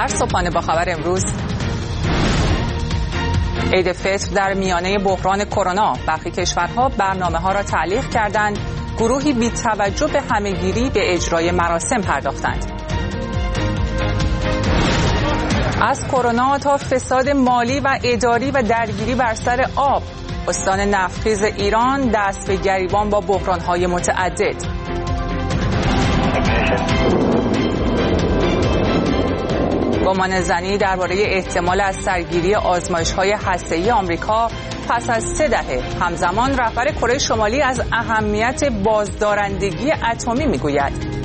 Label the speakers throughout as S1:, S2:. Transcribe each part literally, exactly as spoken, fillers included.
S1: در صبحانه با خبر امروز: عید فطر در میانه بحران کرونا، برخی کشورها برنامه‌ها را تعلیق کردند. گروهی بی توجه به همه‌گیری به اجرای مراسم پرداختند. از کرونا تا فساد مالی و اداری و درگیری بر سر آب، استان نفتخیز ایران دست به گریبان با بحران‌های متعدد. گمان زنی درباره احتمال از سرگیری آزمایش‌های هسته‌ای آمریکا پس از سه دهه. همزمان رهبر کره شمالی از اهمیت بازدارندگی اتمی می‌گوید.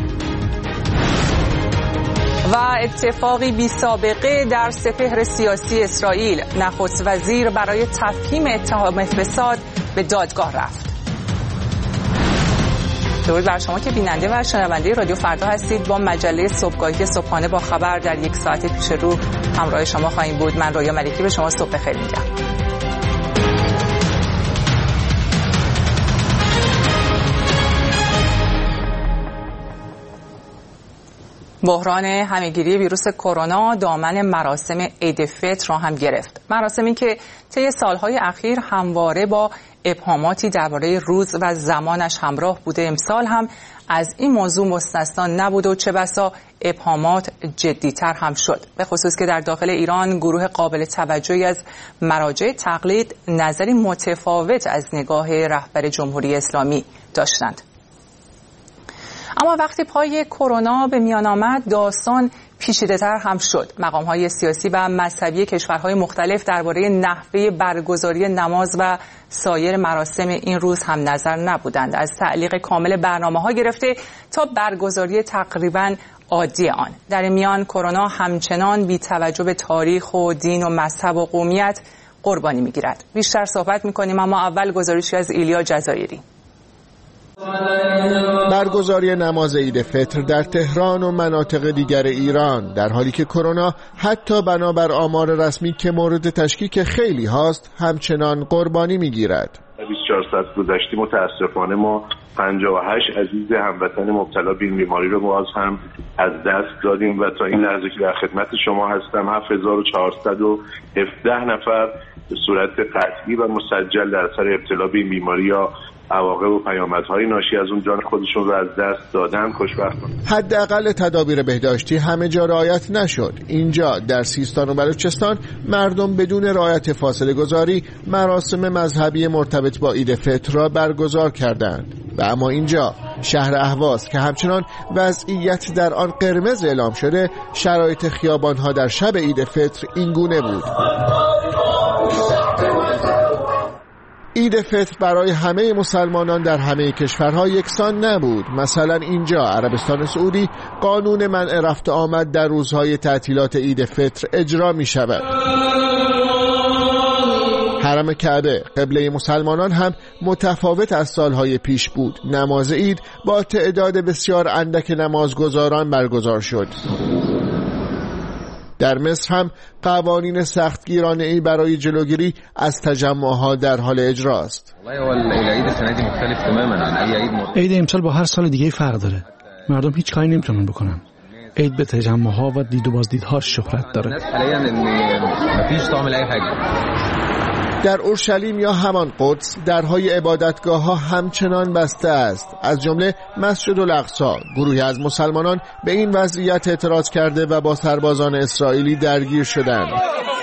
S1: و اتفاقی بی سابقه در سپهر سیاسی اسرائیل، نخست وزیر برای تفهیم اتهام فساد به دادگاه رفت. درود بر شما که بیننده و شنونده رادیو فردا هستید. با مجله صبحگاهی صبحانه با خبر در یک ساعت پیش رو همراه شما خواهیم بود. من رویا ملکی به شما صبح بخیر میگم. بحران همه‌گیری ویروس کرونا دامن مراسم عید فطر را هم گرفت. مراسمی که طی سالهای اخیر همواره با ابهاماتی درباره روز و زمانش همراه بوده، امسال هم از این موضوع مستثنا نبود و چه بسا ابهامات جدی‌تر هم شد، به خصوص که در داخل ایران گروه قابل توجهی از مراجع تقلید نظری متفاوت از نگاه رهبر جمهوری اسلامی داشتند. اما وقتی پای کرونا به میان آمد، داستان پیچیده‌تر هم شد. مقام‌های سیاسی و مذهبی کشورهای مختلف درباره نحوه برگزاری نماز و سایر مراسم این روز هم نظر نبودند، از تعلیق کامل برنامه‌ها گرفته تا برگزاری تقریباً عادی آن. در میان کرونا همچنان بی توجه به تاریخ و دین و مذهب و قومیت قربانی می‌گیرد. بیشتر صحبت می‌کنیم، اما اول گزارشی از ایلیا جزایری.
S2: برگزاری نماز عید فطر در تهران و مناطق دیگر ایران، در حالی که کرونا حتی بنابر آمار رسمی که مورد تشکیک خیلی هاست همچنان قربانی میگیرد.
S3: بیست و چهار ساعت گذشته متاسفانه ما پنجاه و هشت عزیز هموطن مبتلا به این بیماری رو باز هم از دست دادیم و تا این لحظه که در خدمت شما هستم هفت هزار و چهارصد و هفده نفر به صورت قطعی و مسجل در اثر ابتلا به این بیماری یا عواقب و پیامدهای ناشی از اون جان خودشون رو از دست دادن. خوشبختانه
S2: حداقل تدابیر بهداشتی همه جا رعایت نشد. اینجا در سیستان و بلوچستان مردم بدون رعایت فاصله گذاری مراسم مذهبی مرتبط با عید فطر را برگزار کردند. و اما اینجا شهر اهواز که همچنان وضعیت در آن قرمز اعلام شده، شرایط خیابان‌ها در شب عید فطر اینگونه بود. عید فطر برای همه مسلمانان در همه کشورها یکسان نبود. مثلا اینجا عربستان سعودی قانون منع رفت آمد در روزهای تعطیلات عید فطر اجرا می شود. حرم کعبه قبله مسلمانان هم متفاوت از سالهای پیش بود. نماز عید با تعداد بسیار اندک نمازگزاران برگزار شد. در مصر هم قوانین سختگیرانه‌ای برای جلوگیری از تجمعها در حال اجراست.
S4: عید امسال با هر سال دیگه فرق داره. مردم هیچ کاری نمیتونن بکنن. عید به تجمعها و دید و بازدیدها شهرت داره.
S2: در اورشلیم یا همان قدس درهای عبادتگاه‌ها همچنان بسته است، از جمله مسجد الاقصی. گروهی از مسلمانان به این وضعیت اعتراض کرده و با سربازان اسرائیلی درگیر شدند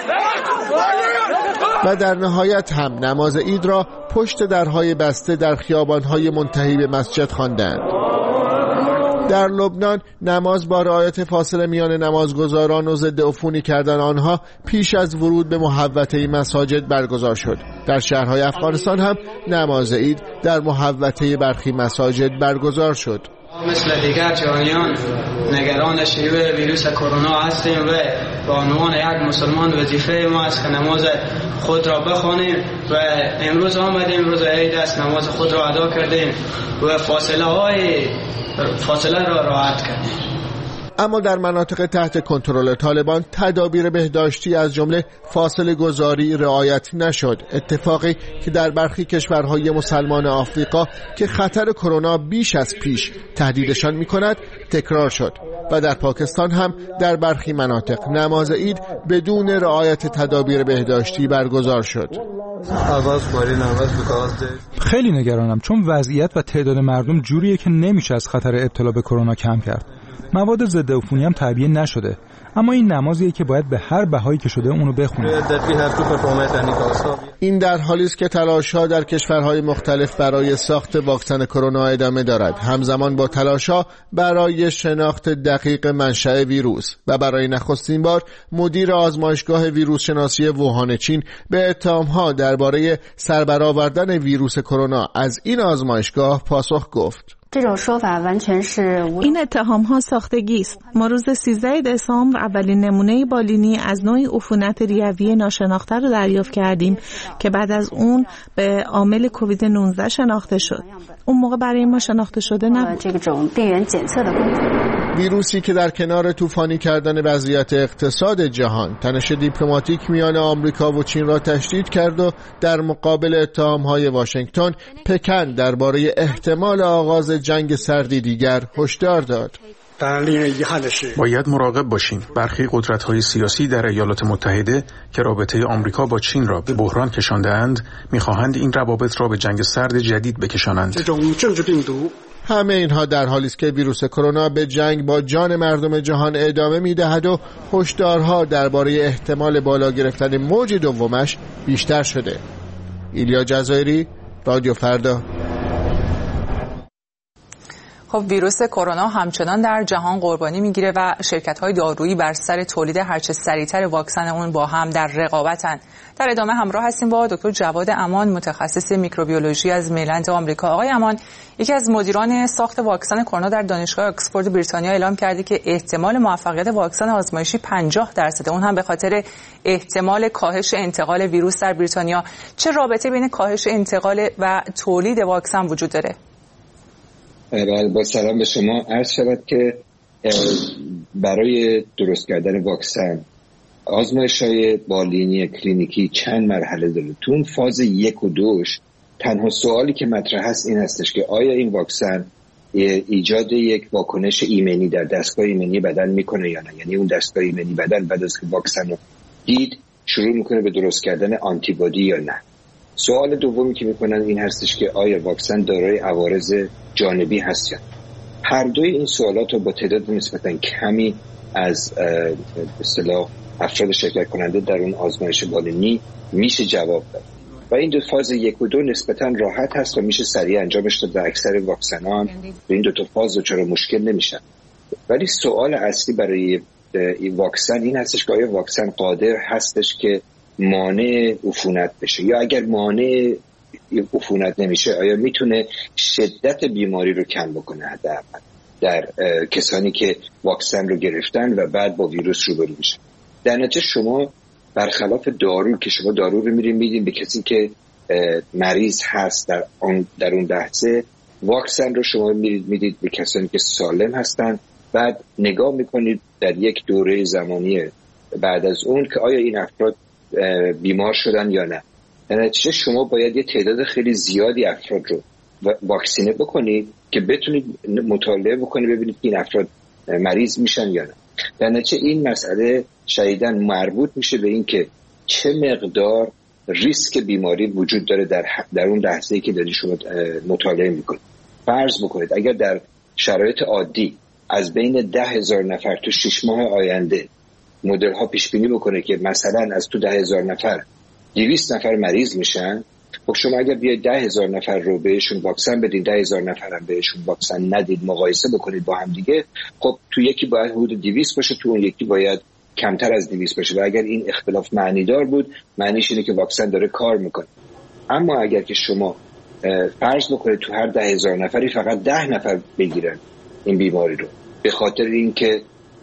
S2: و در نهایت هم نماز عید را پشت درهای بسته در خیابان‌های منتهی به مسجد خواندند. در لبنان نماز با رعایت فاصله میان نمازگزاران و ضد عفونی کردن آنها پیش از ورود به محوطه مساجد برگزار شد. در شهرهای افغانستان هم نماز عید در محوطه برخی مساجد برگزار شد.
S5: مثل دیگر جهانیان نگران شیوع ویروس کرونا هستیم و به عنوان یک مسلمان وظیفه ما است که نماز خود را بخوانیم و امروز آمدیم، روز عید است، نماز خود را ادا کردیم و فاصله های فاصله را رعایت کردیم.
S2: اما در مناطق تحت کنترل طالبان تدابیر بهداشتی از جمله فاصله گذاری رعایت نشد، اتفاقی که در برخی کشورهای مسلمان آفریقا که خطر کرونا بیش از پیش تهدیدشان می‌کند تکرار شد. و در پاکستان هم در برخی مناطق نماز عید بدون رعایت تدابیر بهداشتی برگزار شد.
S6: خیلی نگرانم چون وضعیت و تعداد مردم جوریه که نمیشه از خطر ابتلا به کرونا کم کرد. مواد ضد عفونی هم تعبیه نشده، اما این نمازیه که باید به هر بهایی که شده اونو بخونیم.
S2: این در حالی است که تلاش‌ها در کشورهای مختلف برای ساخت واکسن کرونا ادامه دارد، همزمان با تلاش‌ها برای شناخت دقیق منشأ ویروس و برای نخستین بار مدیر آزمایشگاه ویروس شناسی ووهان چین به اتهام‌ها درباره سربرآوردن ویروس کرونا از این آزمایشگاه پاسخ گفت.
S7: این اتهام ها ساختگی است. ما روز سیزده دسامبر اولین نمونه بالینی از نوعی عفونت ریوی ناشناخته رو دریافت کردیم که بعد از اون به عامل کووید نوزده شناخته شد. اون موقع برای ما شناخته شده نبود.
S2: ویروسی که در کنار طوفانی کردن وضعیت اقتصاد جهان تنش دیپلماتیک میان آمریکا و چین را تشدید کرد و در مقابل اتهام‌های واشنگتن، پکن درباره احتمال آغاز جنگ سردی دیگر هشدار داد.
S8: باید مراقب باشیم. برخی قدرت‌های سیاسی در ایالات متحده که رابطه آمریکا با چین را به بحران کشانده‌اند، می‌خواهند این روابط را به جنگ سرد جدید بکشانند.
S2: همه اینها در حالی است که ویروس کرونا به جنگ با جان مردم جهان ادامه می‌دهد و هشدارها درباره احتمال بالا گرفتن موج دومش بیشتر شده. ایلیا جزایری، رادیو فردا.
S1: خب ویروس کرونا همچنان در جهان قربانی میگیره و شرکت‌های دارویی بر سر تولید هرچه سریعتر واکسن اون با هم در رقابتن. در ادامه همراه هستیم با دکتر جواد امان، متخصص میکروبیولوژی از میلند آمریکا. آقای امان، یکی از مدیران ساخت واکسن کرونا در دانشگاه اکسفورد بریتانیا اعلام کرده که احتمال موفقیت واکسن آزمایشی پنجاه درصد، اون هم به خاطر احتمال کاهش انتقال ویروس در بریتانیا. چه رابطه بین کاهش انتقال و تولید واکسن وجود داره؟
S9: با سلام به شما. عرض شود که برای درست کردن واکسن آزمایش‌های بالینی کلینیکی چند مرحله داره. تو اون فاز یک و دوش تنها سوالی که مطرح هست این هستش که آیا این واکسن ایجاد یک واکنش ایمنی در دستگاه ایمنی بدن میکنه یا نه. یعنی اون دستگاه ایمنی بدن بعد از که واکسن رو دید شروع میکنه به درست کردن آنتیبادی یا نه. سوال دومی که میکنن این هستش که آیا واکسن دارای عوارض جانبی هست یا نه. هر دوی این سوالات رو با تعداد نسبتاً کمی از به اصطلاح افراد شرکت کننده در اون آزمایش بالینی میشه جواب داد و این دو فاز یک و دو نسبتاً راحت هست و میشه سریع انجامش داد. در اکثر واکسنان به این دو تا فاز چرا مشکل نمیشن. ولی سوال اصلی برای این واکسن این هستش که آیا واکسن قادر هستش که مانع عفونت بشه، یا اگر مانع عفونت نمیشه آیا میتونه شدت بیماری رو کم بکنه حداقل در کسانی که واکسن رو گرفتن و بعد با ویروس روبرو میشن. در نتیجه شما برخلاف دارو که شما دارو رو میرین میدین به کسی که مریض هست در اون در اون لحظه، واکسن رو شما میرید میدید به کسانی که سالم هستن، بعد نگاه میکنید در یک دوره زمانی بعد از اون که آیا این افراد بیمار شدن یا نه. در نتیجه شما باید یه تعداد خیلی زیادی افراد رو واکسینه بکنید که بتونید مطالعه بکنید ببینید که این افراد مریض میشن یا نه. در نتیجه این مسئله شدیداً مربوط میشه به این که چه مقدار ریسک بیماری وجود داره در در اون لحظه‌ای که دارید شما مطالعه میکنید. فرض بکنید اگر در شرایط عادی از بین ده هزار نفر تو شش ماه آینده مدل ها پیش بینی بکنه که مثلا از تو ده هزار نفر دویست نفر مریض میشن، خب شما اگر بیاید ده هزار نفر رو بهشون واکسن بدید، ده هزار نفر هم بهشون واکسن ندید، مقایسه بکنید با هم دیگه، خب تو یکی باید حدود دویست باشه، تو اون یکی باید کمتر از دویست باشه و اگر این اختلاف معنی دار بود معنیش اینه که واکسن داره کار میکنه. اما اگر که شما فرض بکنید تو هر ده هزار نفری فقط ده نفر بگیرن این بیماری رو به خاطر اینکه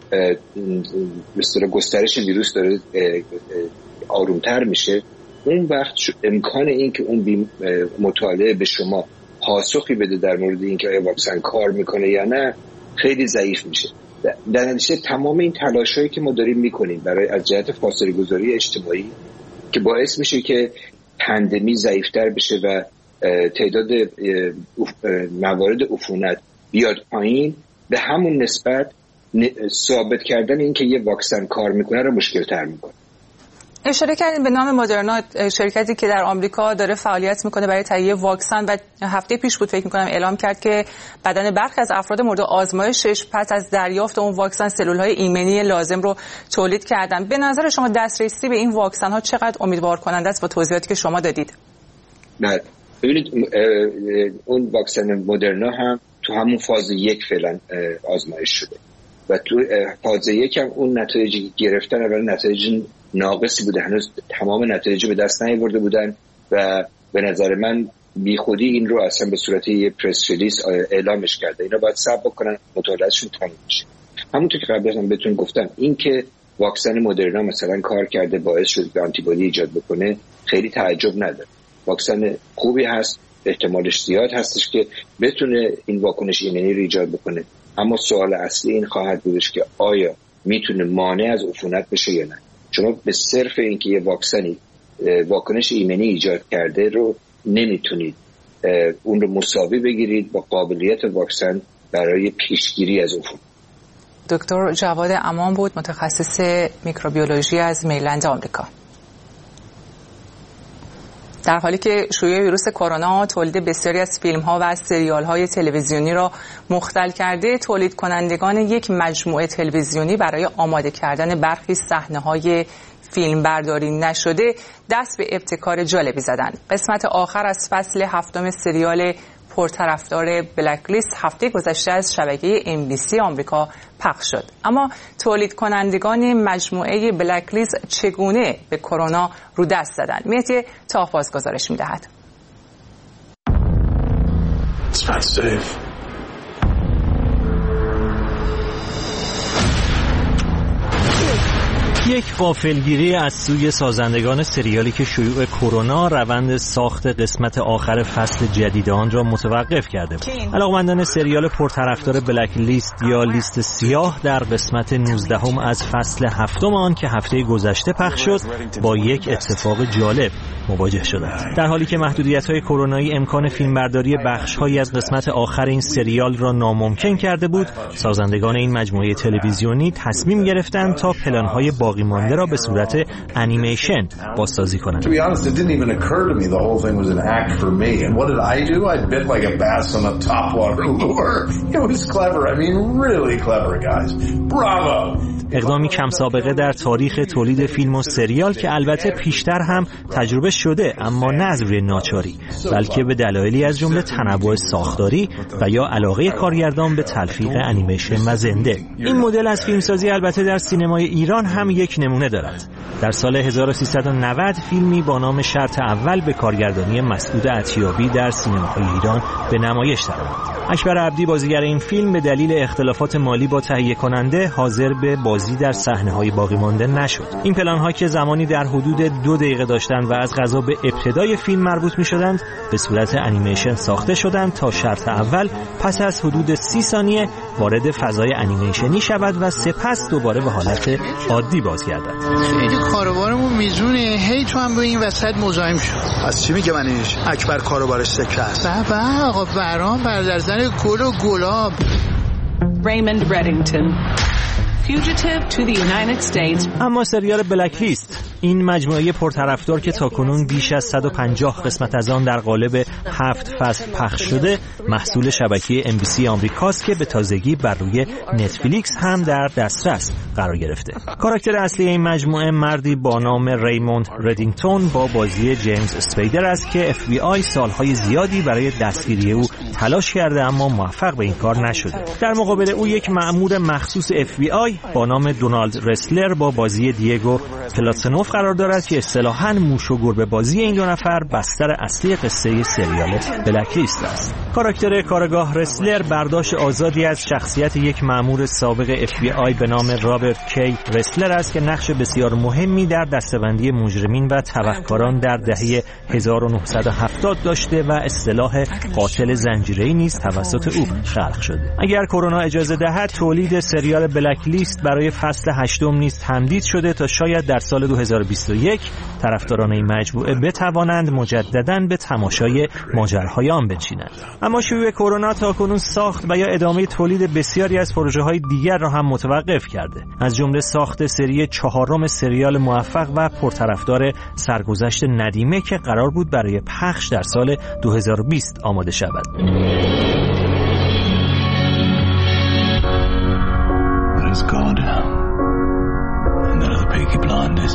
S9: مثلا گسترش ویروس داره آرومتر میشه، اون وقت امکان این که اون مطالعه به شما پاسخی بده در مورد اینکه آیا واکسن کار میکنه یا نه خیلی ضعیف میشه. در نتیجه تمام این تلاشایی که ما داریم میکنیم برای از جهت فاصله گذاری اجتماعی که باعث میشه که پاندمی ضعیفتر بشه و تعداد موارد عفونت بیاد پایین، به همون نسبت ثابت کردن این که یه واکسن کار میکنه رو مشکل تر میکنه.
S1: اشاره کردیم به نام مدرنا، شرکتی که در آمریکا داره فعالیت میکنه برای تهیه واکسن و هفته پیش بود فکر میکنم اعلام کرد که بدن برخی از افراد مورد آزمایشش پس از دریافت اون واکسن سلول‌های ایمنی لازم رو تولید کردن. به نظر شما دسترسی به این واکسن ها چقدر امیدوار کننده است با توضیحاتی که شما دادید؟
S9: نه ببینید اون واکسن مدرنا هم تو همون فاز یک فعلا آزمایش شده و تو فاز یک هم اون نتایجی گرفتن اولا نتایج ناقصی بوده، هنوز تمام نتایج به دست نیاورده بودن و به نظر من بی خودی این رو اصلا به صورت یه پرس ریلیز اعلامش کرده. اینا باید صبر بکنن مطالعاتشون تموم بشه. همونطور که قبلا هم بهتون گفتم این که واکسن مدرنا مثلا کار کرده باعث شد که آنتیبادی ایجاد بکنه خیلی تعجب نداره. واکسن خوبی هست، احتمالش زیاد هستش که بتونه این واکنش ایمنی رو ایجاد بکنه، اما سوال اصلی این خواهد بودش که آیا میتونه مانع از عفونت بشه یا نه. شما به صرف اینکه یه واکسنی واکنش ایمنی ایجاد کرده رو نمیتونید اون رو مساوی بگیرید با قابلیت واکسن برای پیشگیری از عفونت.
S1: دکتر جواد امان بود، متخصص میکروبیولوژی از میلند آمریکا. در حالی که شیوع ویروس کرونا تولید بسیاری از فیلم‌ها و سریال‌های تلویزیونی را مختل کرده، تولید کنندگان یک مجموعه تلویزیونی برای آماده کردن برخی صحنه‌های فیلم برداری نشده دست به ابتکار جالبی زدند. قسمت آخر از فصل هفتم سریال پرطرفدار بلک لیست هفته گذشته از شبکه ام بی سی آمریکا پخش شد. اما تولید کنندگان مجموعه بلک لیست چگونه به کرونا رو دست زدند؟ مهدی تاهباز گزارش می‌دهد.
S10: یک غافلگیری از سوی سازندگان سریالی که شیوع کرونا روند ساخت قسمت آخر فصل جدید آن را متوقف کرده بود. علاقمندان سریال پرطرفدار بلک لیست یا لیست سیاه در قسمت نوزدهم از فصل هفتم آن که هفته گذشته پخش شد با یک اتفاق جالب مواجه شدند. در حالی که محدودیت‌های کرونایی امکان فیلمبرداری بخش‌هایی از قسمت آخر این سریال را ناممکن کرده بود، سازندگان این مجموعه تلویزیونی تصمیم گرفتند تا پلن‌های باقی مانده را به صورت انیمیشن بازسازی کنند.
S11: To be honest, it didn't even occur to me the whole thing was an act for me. And what did I do? I bit like a bass on a topwater lure. It was clever. I mean, really clever, guys. Bravo.
S10: اقدامی کم سابقه در تاریخ تولید فیلم و سریال که البته پیشتر هم تجربه شده، اما نه از روی ناچاری، بلکه به دلایلی از جمله تنوع ساختاری و یا علاقه کارگردان به تلفیق انیمیشن و زنده. این مدل از فیلمسازی البته در سینمای ایران هم یک نمونه دارد. در سال هزار و سیصد و نود فیلمی با نام شرط اول به کارگردانی مسعود عطیابی در سینماهای ایران به نمایش درآمد. اکبر عبدی بازیگر این فیلم به دلیل اختلافات مالی با تهیه کننده حاضر به بازی در صحنه‌های باقی مانده نشد. این پلن‌ها که زمانی در حدود دو دقیقه داشتند و از قضا به ابتدای فیلم مربوط می‌شدند، به صورت انیمیشن ساخته شدند تا شرط اول پس از حدود سی ثانیه وارد فضای انیمیشنی شود و سپس دوباره به حالت عادی بازگردد.
S12: خیلی کاروبارمون میزونه، هی تو هم به این وسط مزاحم شد.
S13: از چی میگه منیش؟ اکبر کاروبارش سکه است.
S12: بابا آقا برام برادرزن گل و گلاب.
S14: Raymond Reddington Fugitive to the United States.
S10: اما سریال بلک لیست، این مجموعه پرطرفدار که تاکنون بیش از صد و پنجاه قسمت از آن در قالب هفت فصل پخش شده، محصول شبکه ام بی سی آمریکاست که به تازگی بر روی نتفلیکس هم در دسترس قرار گرفته. کاراکتر اصلی این مجموعه مردی با نام ریموند ردینگتون با بازی جیمز اسپیدر است که اف بی آی سالهای زیادی برای دستگیری او تلاش کرده اما موفق به این کار نشده. در مقابل او یک مأمور مخصوص اف بی آی با نام دونالد رسلر با بازی دیگو پلاتسنوف قرار دارد که اصطلاحاً موش و گربه بازی این دو نفر بستر اصلی قصه سریال بلک لیست است. کاراکتر کارگاه رسلر برداشت آزادی از شخصیت یک مأمور سابق اف بی آی به نام رابرت کی رسلر است که نقش بسیار مهمی در دسته‌بندی مجرمین و تبهکاران در دهه هزار و نهصد و هفتاد داشته و اصطلاح قاتل زنجیره‌ای نیز توسط او خلق شده. اگر کرونا اجازه دهد تولید سریال بلک لیست برای فصل هشتم نیز تمدید شده تا شاید در سال دو هزار هزار و بیست و یک طرفداران این مجموعه بتوانند مجدداً به تماشای ماجراهای آن بنشینند. اما شیوع کرونا تاکنون ساخت و یا ادامه تولید بسیاری از پروژه‌های دیگر را هم متوقف کرده، از جمله ساخت سری چهارم سریال موفق و پرطرفدار سرگذشت ندیمه که قرار بود برای پخش در سال دو هزار و بیست آماده شود.
S15: God and that other Peaky Blinders.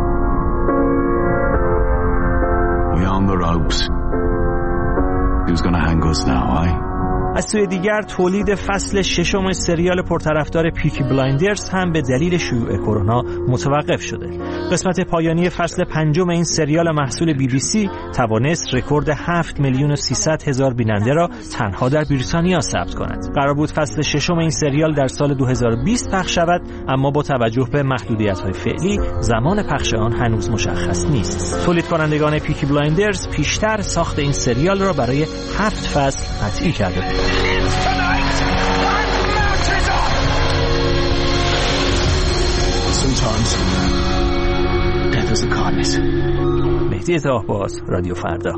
S15: We're on the ropes. Who's gonna hang us now, eh?
S10: از سوی دیگر تولید فصل ششم سریال پرطرفدار پیکی بلایندرز هم به دلیل شیوع کرونا متوقف شده. قسمت پایانی فصل پنجم این سریال محصول بی بی سی توانست رکورد هفت میلیون و سیصد هزار بیننده را تنها در بریتانیا ثبت کند. قرار بود فصل ششم این سریال در سال دو هزار و بیست پخش شود، اما با توجه به محدودیت‌های فعلی زمان پخش آن هنوز مشخص نیست. تولید کنندگان پیکی بلایندرز پیشتر ساخت این سریال را برای هفت فصل قطعی کرده بود.
S15: Sometimes death is a kindness.
S10: مهدی طاهباز، رادیو فردا.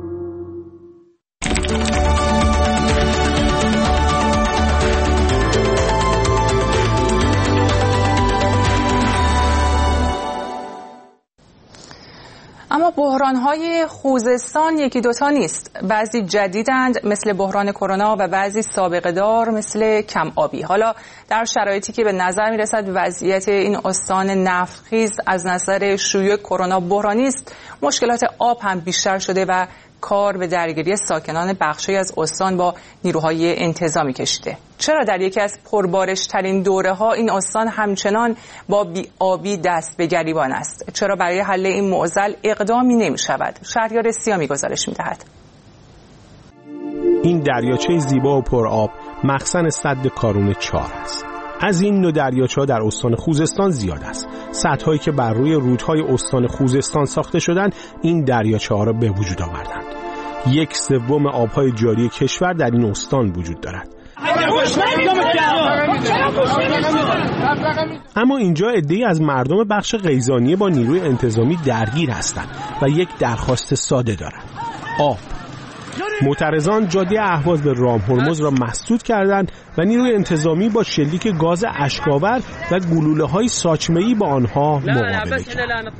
S1: اما بحران‌های خوزستان یکی دوتا نیست. بعضی جدیدند مثل بحران کرونا و بعضی سابقه دار مثل کم آبی. حالا در شرایطی که به نظر می‌رسد وضعیت این استان نفتخیز از نظر شیوع کرونا بحرانی است، مشکلات آب هم بیشتر شده و کار به درگیری ساکنان بخشی از استان با نیروهای انتظامی کشیده. چرا در یکی از پربارش‌ترین دوره‌ها این استان همچنان با بی‌آبی دست به گریبان است؟ چرا برای حل این معضل اقدامی نمی‌شود؟ شهریار سیامی گزارش می‌دهد.
S16: این دریاچه زیبا و پرآب مخزن سد کارون چهار است. از این نوع دریاچه‌ها در استان خوزستان زیاد است. سدهایی که بر روی رودهای استان خوزستان ساخته شدند این دریاچه‌ها را به وجود آوردند. یک سوم آبهای جاری کشور در این استان وجود دارد. اما اینجا عده‌ای از مردم بخش قیزانیه با نیروی انتظامی درگیر هستند و یک درخواست ساده دارند: آب. معترضان جاده اهواز به رام هرمز را مسدود کردند و نیروی انتظامی با شلیک گاز اشک‌آور و گلوله‌های ساچمه‌ای با آنها مقابله کرد.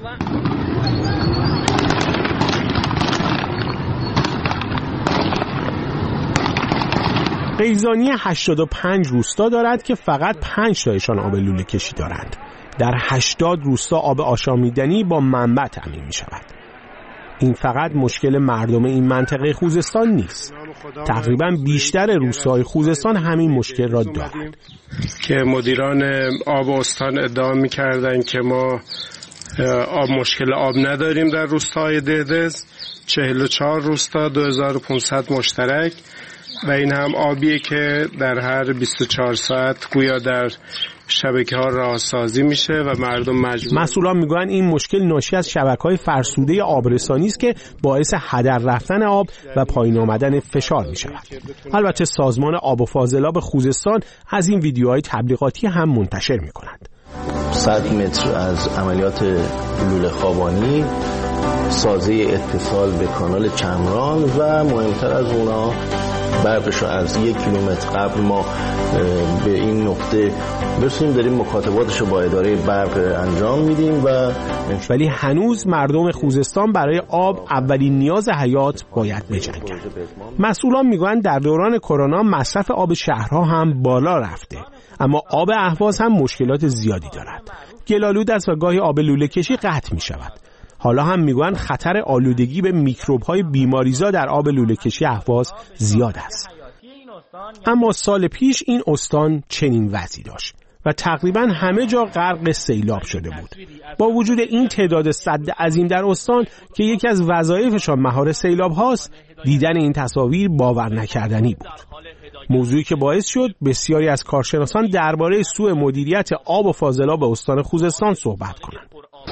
S16: قیزانی هشتاد و پنج روستا دارد که فقط پنج تایشان آب لوله کشی دارند. در هشتاد روستا آب آشامیدنی با منبع تامین می شود. این فقط مشکل مردم این منطقه خوزستان نیست. تقریبا بیشتر روستاهای خوزستان همین مشکل را دارند.
S17: که مدیران آب استان ادعا می‌کردند که ما آب مشکل آب نداریم در روستاهای دهدز، چهل و چهار روستا، دو هزار و پانصد مشترک، و این هم آبیه که در هر بیست و چهار ساعت گویا در شبکه‌ها راهسازی میشه و مردم مجبور.
S16: مسئولان میگن این مشکل ناشی از شبکه‌های فرسوده آبرسانی است که باعث هدر رفتن آب و پایین آمدن فشار میشود. البته سازمان آب و فاضلاب خوزستان از این ویدیوهای تبلیغاتی هم منتشر میکنند.
S18: صد متر از عملیات لوله خوابانی، سازه اتصال به کانال چمران و مهمتر از اونا برقش رو از یک کیلومتر قبل ما به این نقطه برسونیم. داریم مکاتباتش رو با اداره برق انجام میدیم و
S16: ولی هنوز مردم خوزستان برای آب اولین نیاز حیات باید بجنگن. مسئولان میگن در دوران کرونا مصرف آب شهرها هم بالا رفته، اما آب اهواز هم مشکلات زیادی دارد. گل‌آلود است و گاهی آب لوله کشی قطع می شود. حالا هم میگن خطر آلودگی به میکروب‌های بیماریزا در آب لوله کشی اهواز زیاد است. اما سال پیش این استان چنین وضعی داشت و تقریبا همه جا غرق سیلاب شده بود. با وجود این تعداد سد عظیم در استان که یکی از وظایفشان مهار سیلاب هاست، دیدن این تصاویر باور نکردنی بود. موضوعی که باعث شد بسیاری از کارشناسان درباره سوء مدیریت آب و فاضلاب استان خوزستان صحبت کنند.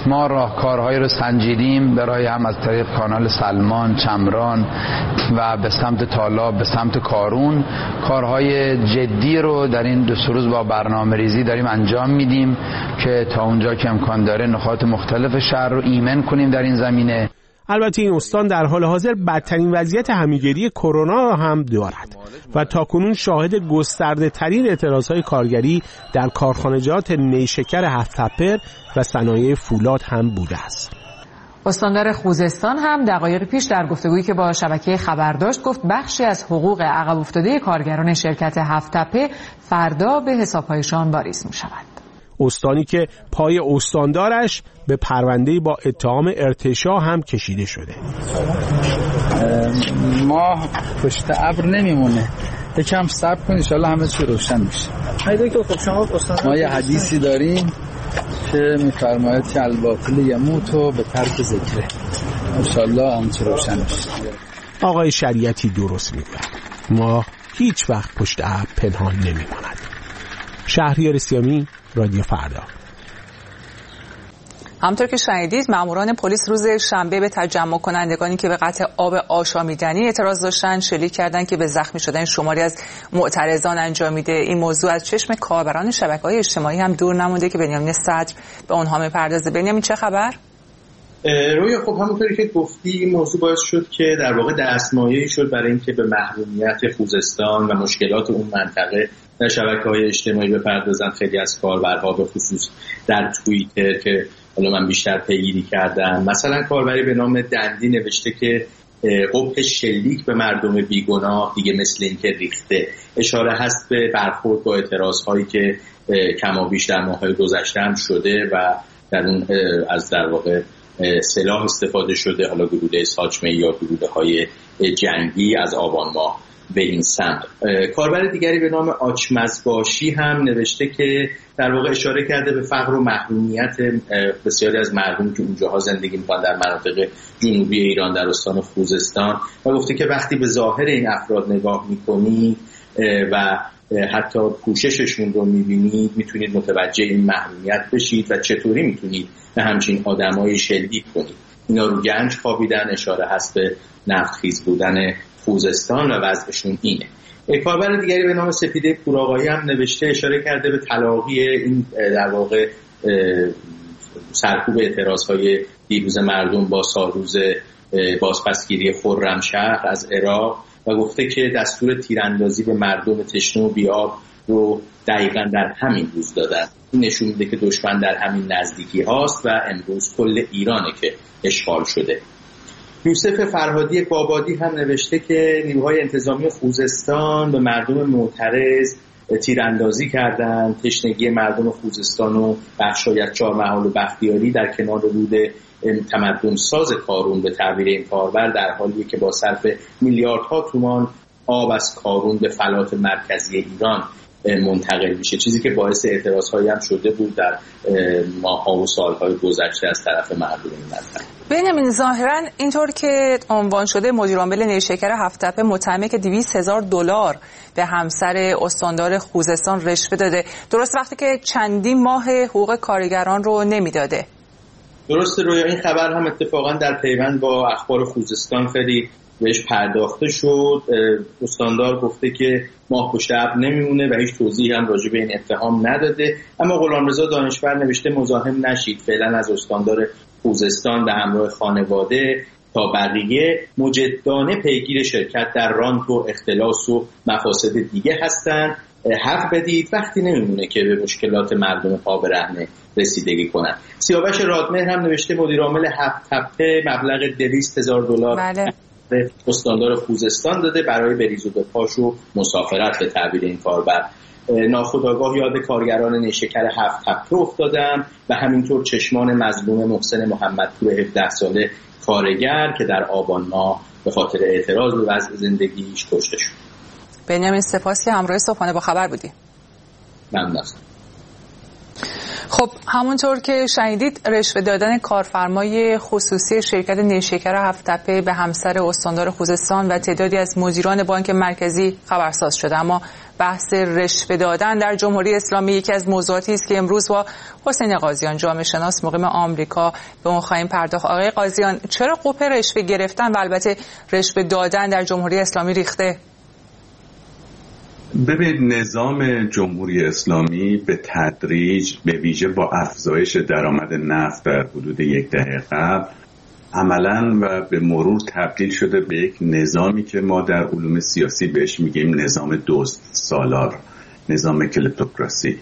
S19: ما راهکارهایی رو سنجیدیم برای هم از طریق کانال سلمان، چمران و به سمت تالاب، به سمت کارون کارهای جدی رو در این دو سه روز با برنامه‌ریزی داریم انجام میدیم که تا اونجا که امکان داره نقاط مختلف شهر رو ایمن کنیم در این زمینه.
S16: البته این استان در حال حاضر بدترین وضعیت همه‌گیری کرونا را هم دارد و تاکنون شاهد گسترده ترین اعتراضهای کارگری در کارخانجات نیشکر هفت تپه و صنایع فولاد هم بوده است.
S20: استاندار خوزستان هم دقایق پیش در گفتگویی که با شبکه خبر داشت گفت بخشی از حقوق عقب افتاده کارگران شرکت هفت تپه فردا به حساب‌هایشان واریز می‌شود.
S16: استانی که پای استاندارش به پرونده با اتهام ارتشاء هم کشیده شده.
S21: ما پشت ابر نمیمونه، یکم صبر کنید ان شاء الله همه چی روشن میشه. خب شما ما یه حدیثی داریم که میفرماید که الباطل یموتو به ترک ذکره، ان شاء الله همه چی روشن میشه.
S16: آقای شریعتی درست میگه، ما هیچ وقت پشت ابر پنهان نمیماند. شهریار سیامی، رادیو فردا.
S1: همطور که شنیدید ماموران پلیس روز شنبه به تجمع کنندگانی که به قطع آب آشامیدنی اعتراض داشتن شلیک کردند که به زخمی شدن شماری از معترضان انجامیده. این موضوع از چشم کاربران شبکه‌های اجتماعی هم دور نمونده که بنیامین صدر به اونها میپردازه. بنیامین چه خبر؟
S3: رویا خب همونطوری که گفتی این موضوع باعث شد که در واقع دستمایه‌ای شد برای اینکه به محرومیت خوزستان و مشکلات اون منطقه در شبکه‌های اجتماعی بپردازن. خیلی از کاربرها به خصوص در توییتر که حالا من بیشتر پیگیری کردم، مثلا کاربری به نام دندی نوشته که قبح شلیک به مردم بیگناه دیگه مثل این که ریخته. اشاره هست به برخورد با اعتراض‌هایی که کمابیش در ماه‌های گذشته هم شده و در اون از در واقع سلاح استفاده شده، حالا گلوله ساچمه یا گلوله‌های جنگی از آبان ماه به این سمت. کاربر دیگری به نام آچمزباشی هم نوشته که در واقع اشاره کرده به فقر و محرومیت بسیاری از مردم که اونجاها زندگی می‌کنن در مناطق جنوبی ایران در استان خوزستان و گفته که وقتی به ظاهر این افراد نگاه می‌کنید و حتی پوشششون رو می‌بینید میتونید متوجه این محرومیت بشید و چطوری میتونید به همچین آدمای شلیک کنید. اینا رو گنج خوابیدن. اشاره هست به نفتخیز بودن خوزستان و وضعشون اینه. کاربر دیگری به نام سپیده پوراقایی هم نوشته، اشاره کرده به تلاقی این در واقع سرکوب اعتراضهای دیروز مردم با سالروز بازپسگیری خرمشهر از عراق و گفته که دستور تیراندازی به مردم تشنه و بی‌آب رو دقیقاً در همین روز دادن. این نشون میده که دشمن در همین نزدیکی هاست و امروز کل ایرانه که اشغال شده. یوسف فرهادی بابادی هم نوشته که نیروهای انتظامی خوزستان به مردم معترض تیراندازی کردند. تشنگی مردم خوزستان و بخشای از چهارمحال و بختیاری در کنار رود تمدن ساز کارون به تعبیر این کاربر در حالیه که با صرف میلیاردها تومان آب از کارون به فلات مرکزی ایران منتقل میشه، چیزی که باعث اعتراض‌هایی هم شده بود در ماه‌ها و سال‌های گذشته از طرف مردم این منطقه.
S1: بنیامین ظاهراً اینطور که عنوان شده مدیر عامل نیشکر هفت تپه متهمه که دویست هزار دلار به همسر استاندار خوزستان رشوه داده. درست وقتی که چندین ماه حقوق کارگران رو نمیداده.
S3: درسته رویا، این خبر هم اتفاقاً در پیوند با اخبار خوزستان خیلی بهش پرداخته شد. استاندار گفته که ماه پشت ابر نمیمونه و هیچ توضیحی هم راجع به این اتهام نداده، اما غلامرضا دانشور نوشته مزاحم نشید، فعلا از استاندار خوزستان به همراه خانواده تا بقیه مجدانه پیگیر شرکت در رانت و اختلاس و مفاسد دیگه هستن. حق بدید، وقتی نمیمونه که به مشکلات مردم پا به رهنه رسیدگی کنن. سیاوش رادمهر هم نوشته مدیر عامل هفت تپه مبلغ دویست هزار دلار
S1: بله.
S3: به استاندار خوزستان داده برای بریز و بپاش و مسافرت به تعبیر این کاربر. ناخودآگاه یاد کارگران نیشکر هفت تپه افتادم و همینطور چشمان مظلوم محسن محمدپور هفده ساله کارگر که در آبان ماه به خاطر اعتراض به وضع زندگیش کشته شد.
S1: بنیامین سپاس که همراه صبحانه با خبر بودی.
S3: ممنون.
S1: خب همونطور که شنیدید رشوه دادن کارفرمای خصوصی شرکت نیشکر هفت‌تپه به همسر استاندار خوزستان و تعدادی از مدیران بانک مرکزی خبرساز شده. اما بحث رشوه دادن در جمهوری اسلامی یکی از موضوعاتی است که امروز با حسین قاضیان جامعه شناس مقیم آمریکا به اون خواهیم پرداخت. آقای قاضیان، چرا قپ رشوه گرفتن و البته رشوه دادن در جمهوری اسلامی ریخته؟
S4: ببین، نظام جمهوری اسلامی به تدریج به ویژه با افزایش درآمد نفت در حدود یک دهه قبل عملاً و به مرور تبدیل شده به یک نظامی که ما در علوم سیاسی بهش میگیم نظام دزد سالار، نظام کلپتوکراسی.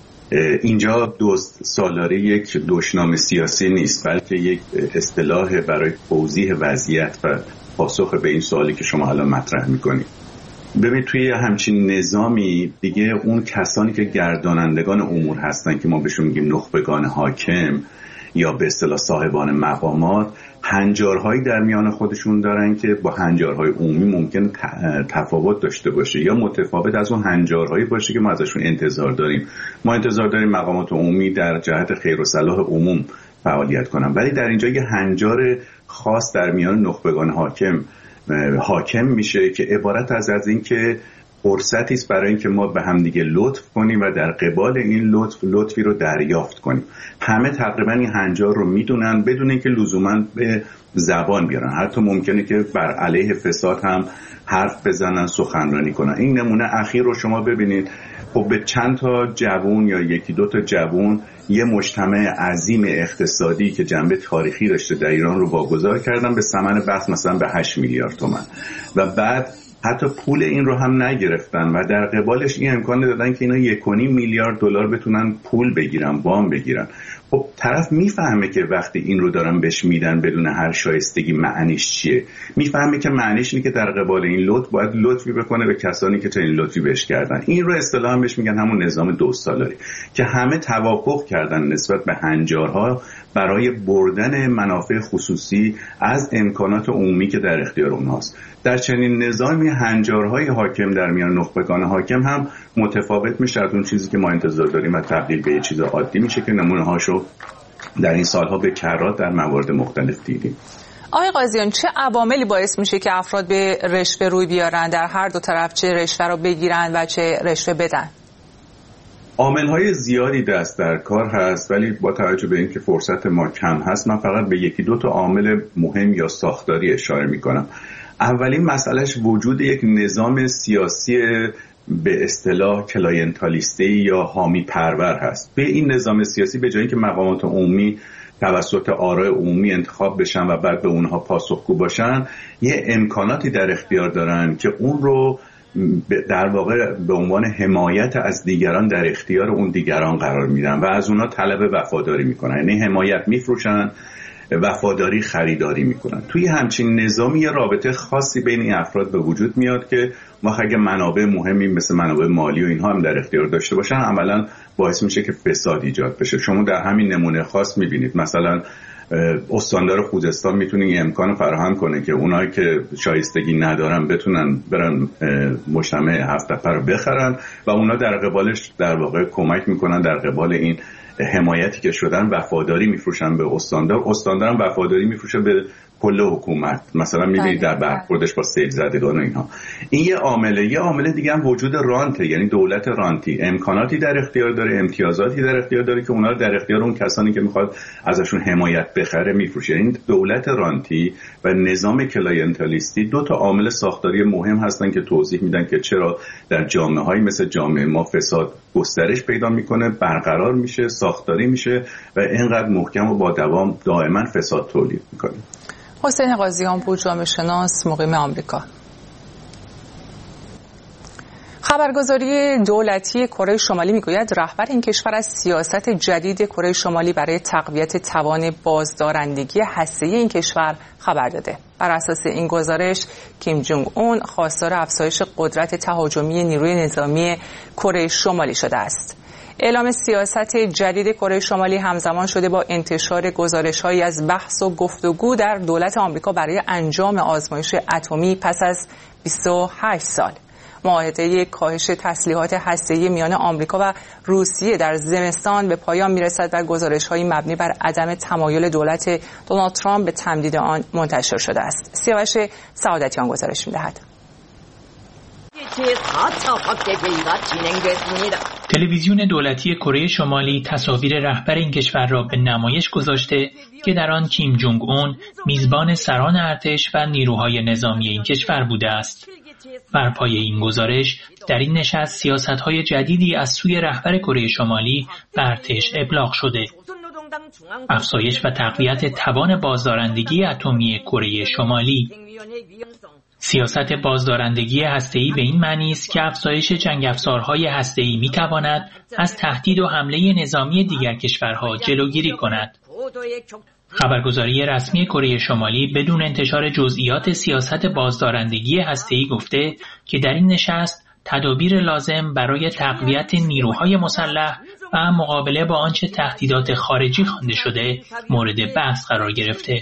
S4: اینجا دزد سالاری یک دشنام سیاسی نیست، بلکه یک اصطلاح برای توضیح وضعیت و پاسخ به این سوالی که شما الان مطرح میکنید. ببین، توی همچین نظامی دیگه اون کسانی که گردانندگان امور هستن که ما بهشون میگیم نخبگان حاکم یا به اصطلاح صاحبان مقامات، هنجارهایی در میان خودشون دارن که با هنجارهای عمومی ممکن تفاوت داشته باشه یا متفاوت از اون هنجارهایی باشه که ما ازشون انتظار داریم. ما انتظار داریم مقامات عمومی در جهت خیر و صلاح عموم فعالیت کنن، ولی در اینجا یه هنجار خاص در میان نخبگان حاکم حاکم میشه که عبارت از از این که فرصتی است برای اینکه ما به هم دیگه لطف کنیم و در قبال این لطف لطفی رو دریافت کنیم. همه تقریبا این هنجار رو میدونن بدون اینکه لزوما به زبان بیارن، حتی ممکنه که بر علیه فساد هم حرف بزنن، سخنرانی کنن. این نمونه اخیر رو شما ببینید. خب به چند تا جوون یا یکی دو تا جوون یه مجتمع عظیم اقتصادی که جنبه تاریخی داشته در ایران رو واگذار کردن به ثمن بخش مثلا به هشت میلیارد تومان و بعد حتی پول این رو هم نگرفتن و در قبالش این امکان دادن که اینا یک و نیم میلیارد دلار بتونن پول بگیرن، وام بگیرن. خب طرف میفهمه که وقتی این رو دارن بهش میدن بدون هر شایستگی معنیش چیه. میفهمه که معنیش اینه که در قبال این لطف باید لطفی بکنه به کسانی که چنین لطفی بهش کردن. این رو اصطلاحاً بهش میگن همون نظام دزد سالاری که همه توافق کردن نسبت به هنجارها برای بردن منافع خصوصی از امکانات عمومی که در اختیار اونهاست. در چنین نظامی هنجارهای حاکم در میان نخبگان حاکم هم متفاوت میشه از اون چیزی که ما انتظار داریم و تبدیل به یه چیز عادی میشه که نمونه هاشو در این سالها به کرات در موارد مختلف دیدیم.
S1: آقای قاضیان، چه عواملی باعث میشه که افراد به رشوه روی بیارن، در هر دو طرف، چه رشوه رو بگیرن و چه رشوه بدن؟
S4: عامل‌های زیادی دست در کار هست، ولی با توجه به اینکه فرصت ما کم هست من فقط به یکی دو تا عامل مهم یا ساختاری اشاره میکنم. اولین مسئلهش وجود یک نظام سیاسی به اصطلاح کلاینتالیستی یا حامی پرور هست. به این نظام سیاسی به جای اینکه مقامات عمومی توسط آراء عمومی انتخاب بشن و بعد به اونها پاسخگو باشن، یه امکاناتی در اختیار دارن که اون رو در واقع به عنوان حمایت از دیگران در اختیار اون دیگران قرار میدن و از اونها طلب وفاداری میکنن. یعنی حمایت میفروشن، وفاداری خریداری میکنن. توی همچین نظامی یه رابطه خاصی بین این افراد به وجود میاد که ما اگه منابع مهمی مثل منابع مالی و اینها هم در اختیار داشته باشن عملاً باعث میشه که فساد ایجاد بشه. شما در همین نمونه خاص میبینید مثلا استاندار خوزستان میتونه این امکان فراهم کنه که اونایی که شایستگی ندارن بتونن برن مجتمع هفت‌تپه رو بخرن و اونا در قبالش در واقع کمک میکنن در قبال این حمایتی که شدن وفاداری میفروشن به استاندار. استاندار هم وفاداری میفروشه به کل حکومت، مثلا میبینید در برخوردش با سیل زدگان و اینها. این یه عامله. یه عامله دیگه هم وجود رانته، یعنی دولت رانتی امکاناتی در اختیار داره، امتیازاتی در اختیار داره که اونا رو در اختیار اون کسانی که میخواد ازشون حمایت بخره میفروشه. این یعنی دولت رانتی و نظام کلاینتالیستی دو تا عامل ساختاری مهم هستن که توضیح میدن که چرا در جامعه‌های مثل جامعه ما فساد گسترش پیدا میکنه، برقرار میشه، ساختاری میشه و اینقدر محکم و با دوام دائما فساد تولید میکنه.
S1: حسین قاضیان بود، جامعه شناس مقیم آمریکا. خبرگزاری دولتی کره شمالی میگوید رهبر این کشور از سیاست جدید کره شمالی برای تقویت توان بازدارندگی هسته‌ای این کشور خبر داده. بر اساس این گزارش کیم جونگ اون خواستار افزایش قدرت تهاجمی نیروی نظامی کره شمالی شده است. اعلام سیاست جدید کره شمالی همزمان شده با انتشار گزارش‌هایی از بحث و گفتگو در دولت آمریکا برای انجام آزمایش اتمی پس از بیست و هشت سال. معاهده کاهش تسلیحات هسته‌ای میان آمریکا و روسیه در زمستان به پایان میرسد و گزارش‌های مبنی بر عدم تمایل دولت دونالد ترامپ به تمدید آن منتشر شده است. سیاوش سعادتیان گزارش می‌دهد.
S5: تلویزیون دولتی کره شمالی تصاویر رهبر این کشور را به نمایش گذاشته که در آن کیم جونگ اون میزبان سران ارتش و نیروهای نظامی این کشور بوده است. بر پایه این گزارش در این نشست سیاست‌های جدیدی از سوی رهبر کره شمالی به ارتش ابلاغ شده. افزایش و تقویت توان بازدارندگی اتمی کره شمالی. سیاست بازدارندگی هسته‌ای به این معنی است که افزایش جنگ افزارهای هسته‌ای می‌تواند از تهدید و حمله نظامی دیگر کشورها جلوگیری کند. خبرگزاری رسمی کره شمالی بدون انتشار جزئیات سیاست بازدارندگی هسته‌ای گفته که در این نشست تدابیر لازم برای تقویت نیروهای مسلح و مقابله با آنچه تهدیدات خارجی خوانده شده مورد بحث قرار گرفته.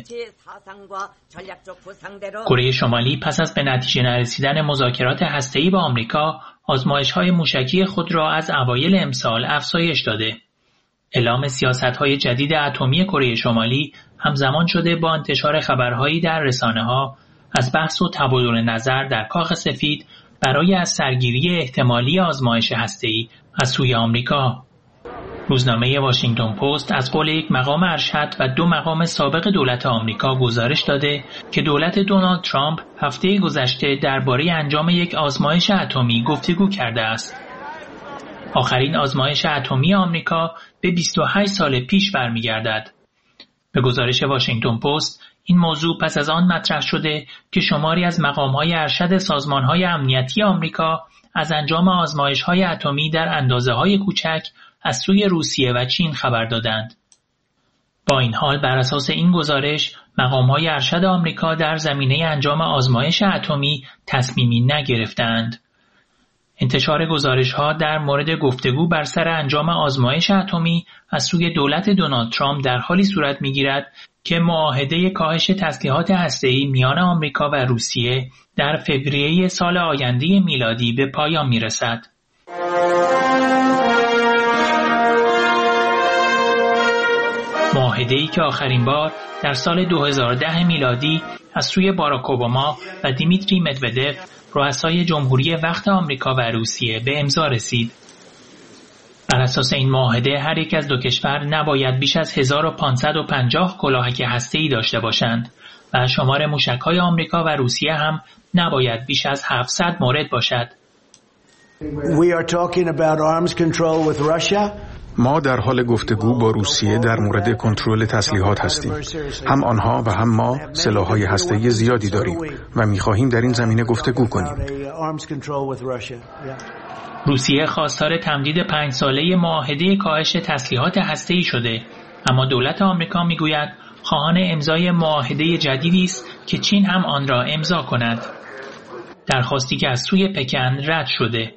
S5: کره شمالی پس از به نتیجه نرسیدن مذاکرات هسته‌ای با آمریکا، آزمایش‌های موشکی خود را از اوایل امسال افزایش داده. اعلام سیاست‌های جدید اتمی کره شمالی همزمان شده با انتشار خبرهایی در رسانه‌ها از بحث و تبادل نظر در کاخ سفید برای از سرگیری احتمالی آزمایش هسته‌ای از سوی آمریکا. روزنامه واشنگتن پست از قول یک مقام ارشد و دو مقام سابق دولت آمریکا گزارش داده که دولت دونالد ترامپ هفته گذشته درباره انجام یک آزمایش اتمی گفتگو کرده است. آخرین آزمایش اتمی آمریکا به بیست و هشت سال پیش برمیگردد. به گزارش واشنگتن پست این موضوع پس از آن مطرح شده که شماری از مقام‌های ارشد سازمان‌های امنیتی آمریکا از انجام آزمایش‌های اتمی در اندازه‌های کوچک از سوی روسیه و چین خبر دادند. با این حال بر اساس این گزارش مقام‌های ارشد آمریکا در زمینه انجام آزمایش اتمی تصمیمی نگرفتند. انتشار گزارش‌ها در مورد گفتگو بر سر انجام آزمایش اتمی از سوی دولت دونالد ترامپ در حالی صورت می‌گیرد که معاهده کاهش تسلیحات هسته‌ای میان آمریکا و روسیه در فوریه سال آینده میلادی به پایان می‌رسد. معاهده‌ای که آخرین بار در سال دو هزار و ده میلادی از سوی باراک اوباما و دیمیتری مدودف رؤسای جمهوری وقت آمریکا و روسیه به امضا رسید. بر اساس این معاهده هر یک از دو کشور نباید بیش از هزار و پانصد و پنجاه کلاهک هسته‌ای داشته باشند و شمار موشک‌های آمریکا و روسیه هم نباید بیش از هفتصد مورد باشد.
S13: We are talking about arms control with Russia.
S8: ما در حال گفتگو با روسیه در مورد کنترل تسلیحات هستیم. هم آنها و هم ما سلاح‌های هسته‌ای زیادی داریم و می‌خواهیم در این زمینه گفتگو کنیم.
S5: روسیه خواستار تمدید پنج ساله معاهده کاهش تسلیحات هسته‌ای شده، اما دولت آمریکا می‌گوید خواهان امضای معاهده جدیدی است که چین هم آن را امضا کند. درخواستی که از سوی پکن رد شده.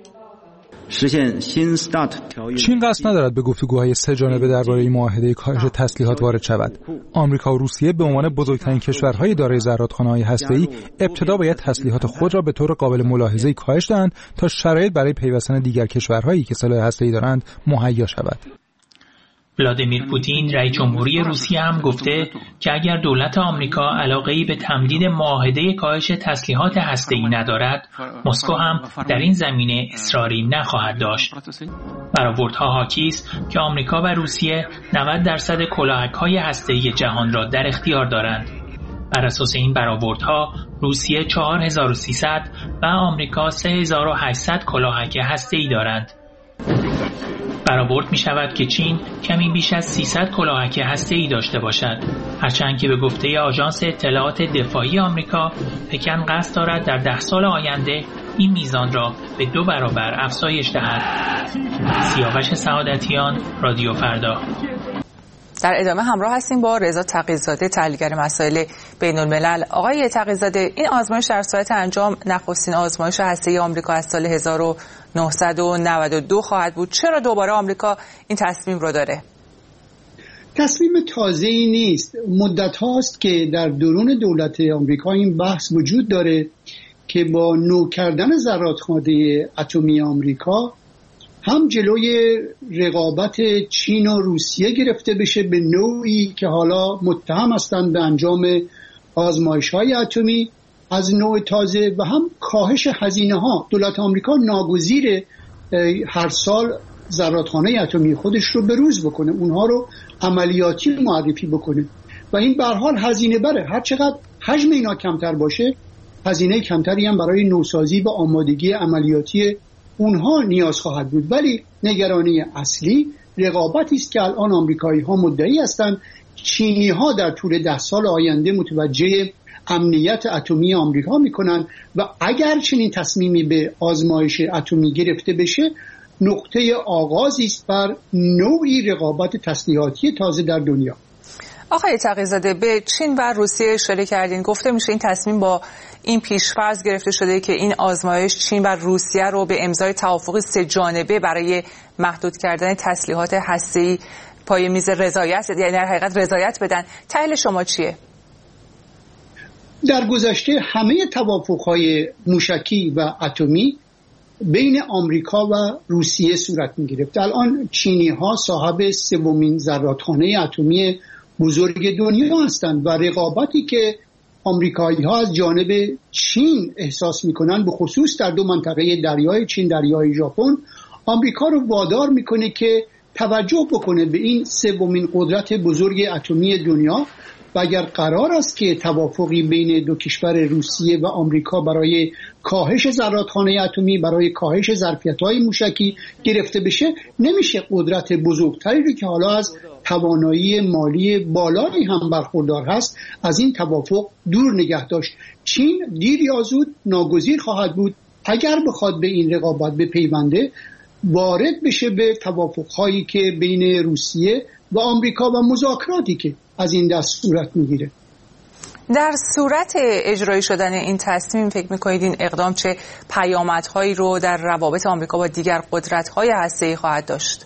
S6: چین قصد ندارد به گفتگوهای سه جانبه درباره معاهده کاهش تسلیحات وارد شود. آمریکا و روسیه به عنوان بزرگترین کشورهای دارای زرادخانه‌های هسته‌ای ابتدا باید تسلیحات خود را به طور قابل ملاحظه‌ای کاهش دهند تا شرایط برای پیوستن دیگر کشورهایی که سلاح هسته‌ای دارند مهیا شود.
S5: ولادیمیر پوتین رئیس جمهوری روسیه هم گفته که اگر دولت آمریکا علاقه‌ای به تمدید معاهده کاهش تسلیحات هسته‌ای ندارد، مسکو هم در این زمینه اصراری نخواهد داشت. برآوردها حاکی است که آمریکا و روسیه نود درصد کلاهک‌های هسته‌ای جهان را در اختیار دارند. بر اساس این برآوردها روسیه چهار هزار و سیصد و آمریکا سه هزار و هشتصد کلاهک هسته‌ای دارند. برآورد می شود که چین کمی بیش از سیصد کلاهک هسته‌ای داشته باشد، هرچند که به گفته آژانس اطلاعات دفاعی آمریکا پکن قصد دارد در ده سال آینده این میزان را به دو برابر افزایش دهد. سیاوش سعادتیان، رادیو فردا.
S1: در ادامه همراه هستیم با رضا تقی‌زاده، تحلیلگر مسائل بین الملل. آقای تقی‌زاده، این آزمایش در صورت انجام نخستین آزمایش هسته‌ای آمریکا از سال هزار و نهصد و نود و دو خواهد بود. چرا دوباره آمریکا این تصمیم رو داره؟
S22: تصمیم تازه‌ای نیست. مدت هاست که در درون دولت آمریکا این بحث وجود داره که با نو کردن زرادخانه اتمی آمریکا هم جلوی رقابت چین و روسیه گرفته بشه به نوعی که حالا متهم هستند به انجام آزمایش‌های اتمی از نوع تازه، و هم کاهش هزینه‌ها. دولت آمریکا ناگزیر هر سال زرادخانه اتمی خودش رو بروز بکنه، اونها رو عملیاتی معرفی بکنه و این به هر حال هزینه بره. هر چقدر حجم اینا کمتر باشه، هزینه کمتری هم برای نوسازی و آمادگی عملیاتی اونها نیاز خواهد بود. ولی نگرانی اصلی رقابتی است که الان آمریکایی‌ها مدعی هستند چینی‌ها در طول ده سال آینده متوجه امنیت اتمی آمریکا میکنن و اگر چنین تصمیمی به آزمایش اتمی گرفته بشه نقطه آغازی است بر نوعی رقابت تسلیحاتی تازه در دنیا.
S1: آقای تقی‌زاده، به چین و روسیه اشاره کردین. گفته میشه این تصمیم با این پیش‌فرض گرفته شده که این آزمایش چین و روسیه رو به امضای توافق سه جانبه برای محدود کردن تسلیحات هسته‌ای پای میز رضایت، یعنی در حقیقت رضایت بدن. تحلیل شما چیه؟
S22: در گذشته همه توافق‌های موشکی و اتمی بین آمریکا و روسیه صورت می‌گرفت. الان چینی‌ها صاحب سومین زرادخانه اتمی بزرگ دنیا هستند و رقابتی که آمریکایی‌ها از جانب چین احساس می‌کنند به خصوص در دو منطقه دریای چین، دریای ژاپن، آمریکا رو وادار می‌کنه که توجه بکنه به این سومین قدرت بزرگ اتمی دنیا و اگر قرار است که توافقی بین دو کشور روسیه و آمریکا برای کاهش زرادخانه اتمی، برای کاهش ظرفیت‌های موشکی گرفته بشه، نمیشه قدرت بزرگتری رو که حالا از توانایی مالی بالایی هم برخوردار هست از این توافق دور نگه داشت. چین دیر یا زود ناگزیر خواهد بود اگر بخواد به این رقابت بپیونده وارد بشه به توافق‌هایی که بین روسیه و آمریکا و مذاکراتی که از این دست صورت میگیره.
S1: در صورت اجرایی شدن این تصمیم فکر میکنید این اقدام چه پیامدهایی رو در روابط آمریکا با دیگر قدرت‌های هسته‌ای خواهد داشت؟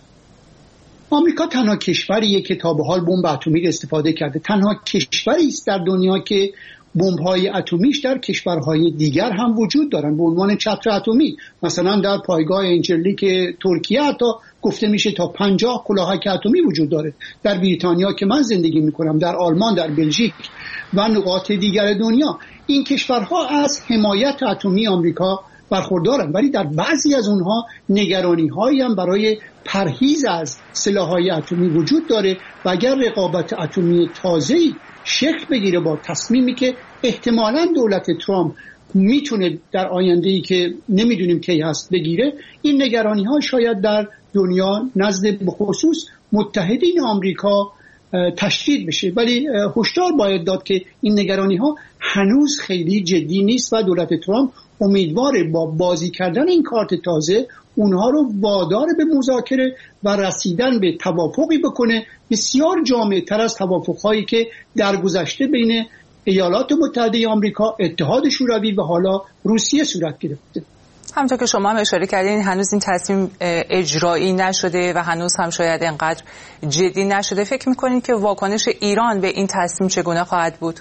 S22: آمریکا تنها کشوریه که تا به حال بمب اتمی استفاده کرده. تنها کشوری است در دنیا که بمب‌های اتمیش در کشورهای دیگر هم وجود دارن به عنوان چتر اتمی. مثلا در پایگاه انجرلیک ترکیه حتی گفته میشه تا پنجاه کلاهک اتمی وجود داره. در بریتانیا که من زندگی میکنم، در آلمان، در بلژیک و نقاط دیگر دنیا این کشورها از حمایت اتمی آمریکا برخوردارن، ولی در بعضی از اونها نگرانی‌هایی هم برای پرهیز از سلاح‌های اتمی وجود داره و اگر رقابت اتمی تازه‌ای شکل بگیره با تصمیمی که احتمالاً دولت ترامپ میتونه در آینده‌ای که نمیدونیم کی هست بگیره، این نگرانی‌ها شاید در دنیا نزد بخصوص متحدین آمریکا تشدید بشه. ولی هشدار باید داد که این نگرانی‌ها هنوز خیلی جدی نیست و دولت ترامپ امیدواره با بازی کردن این کارت تازه اونها رو وادار به مذاکره و رسیدن به توافقی بکنه بسیار جامع‌تر از توافق‌هایی که در گذشته بین ایالات متحده آمریکا، اتحاد شوروی و حالا روسیه صورت گرفته.
S1: همونطور که شما هم اشاره کردین هنوز این تصمیم اجرایی نشده و هنوز هم شاید انقدر جدی نشده. فکر می‌کنید که واکنش ایران به این تصمیم چگونه خواهد بود؟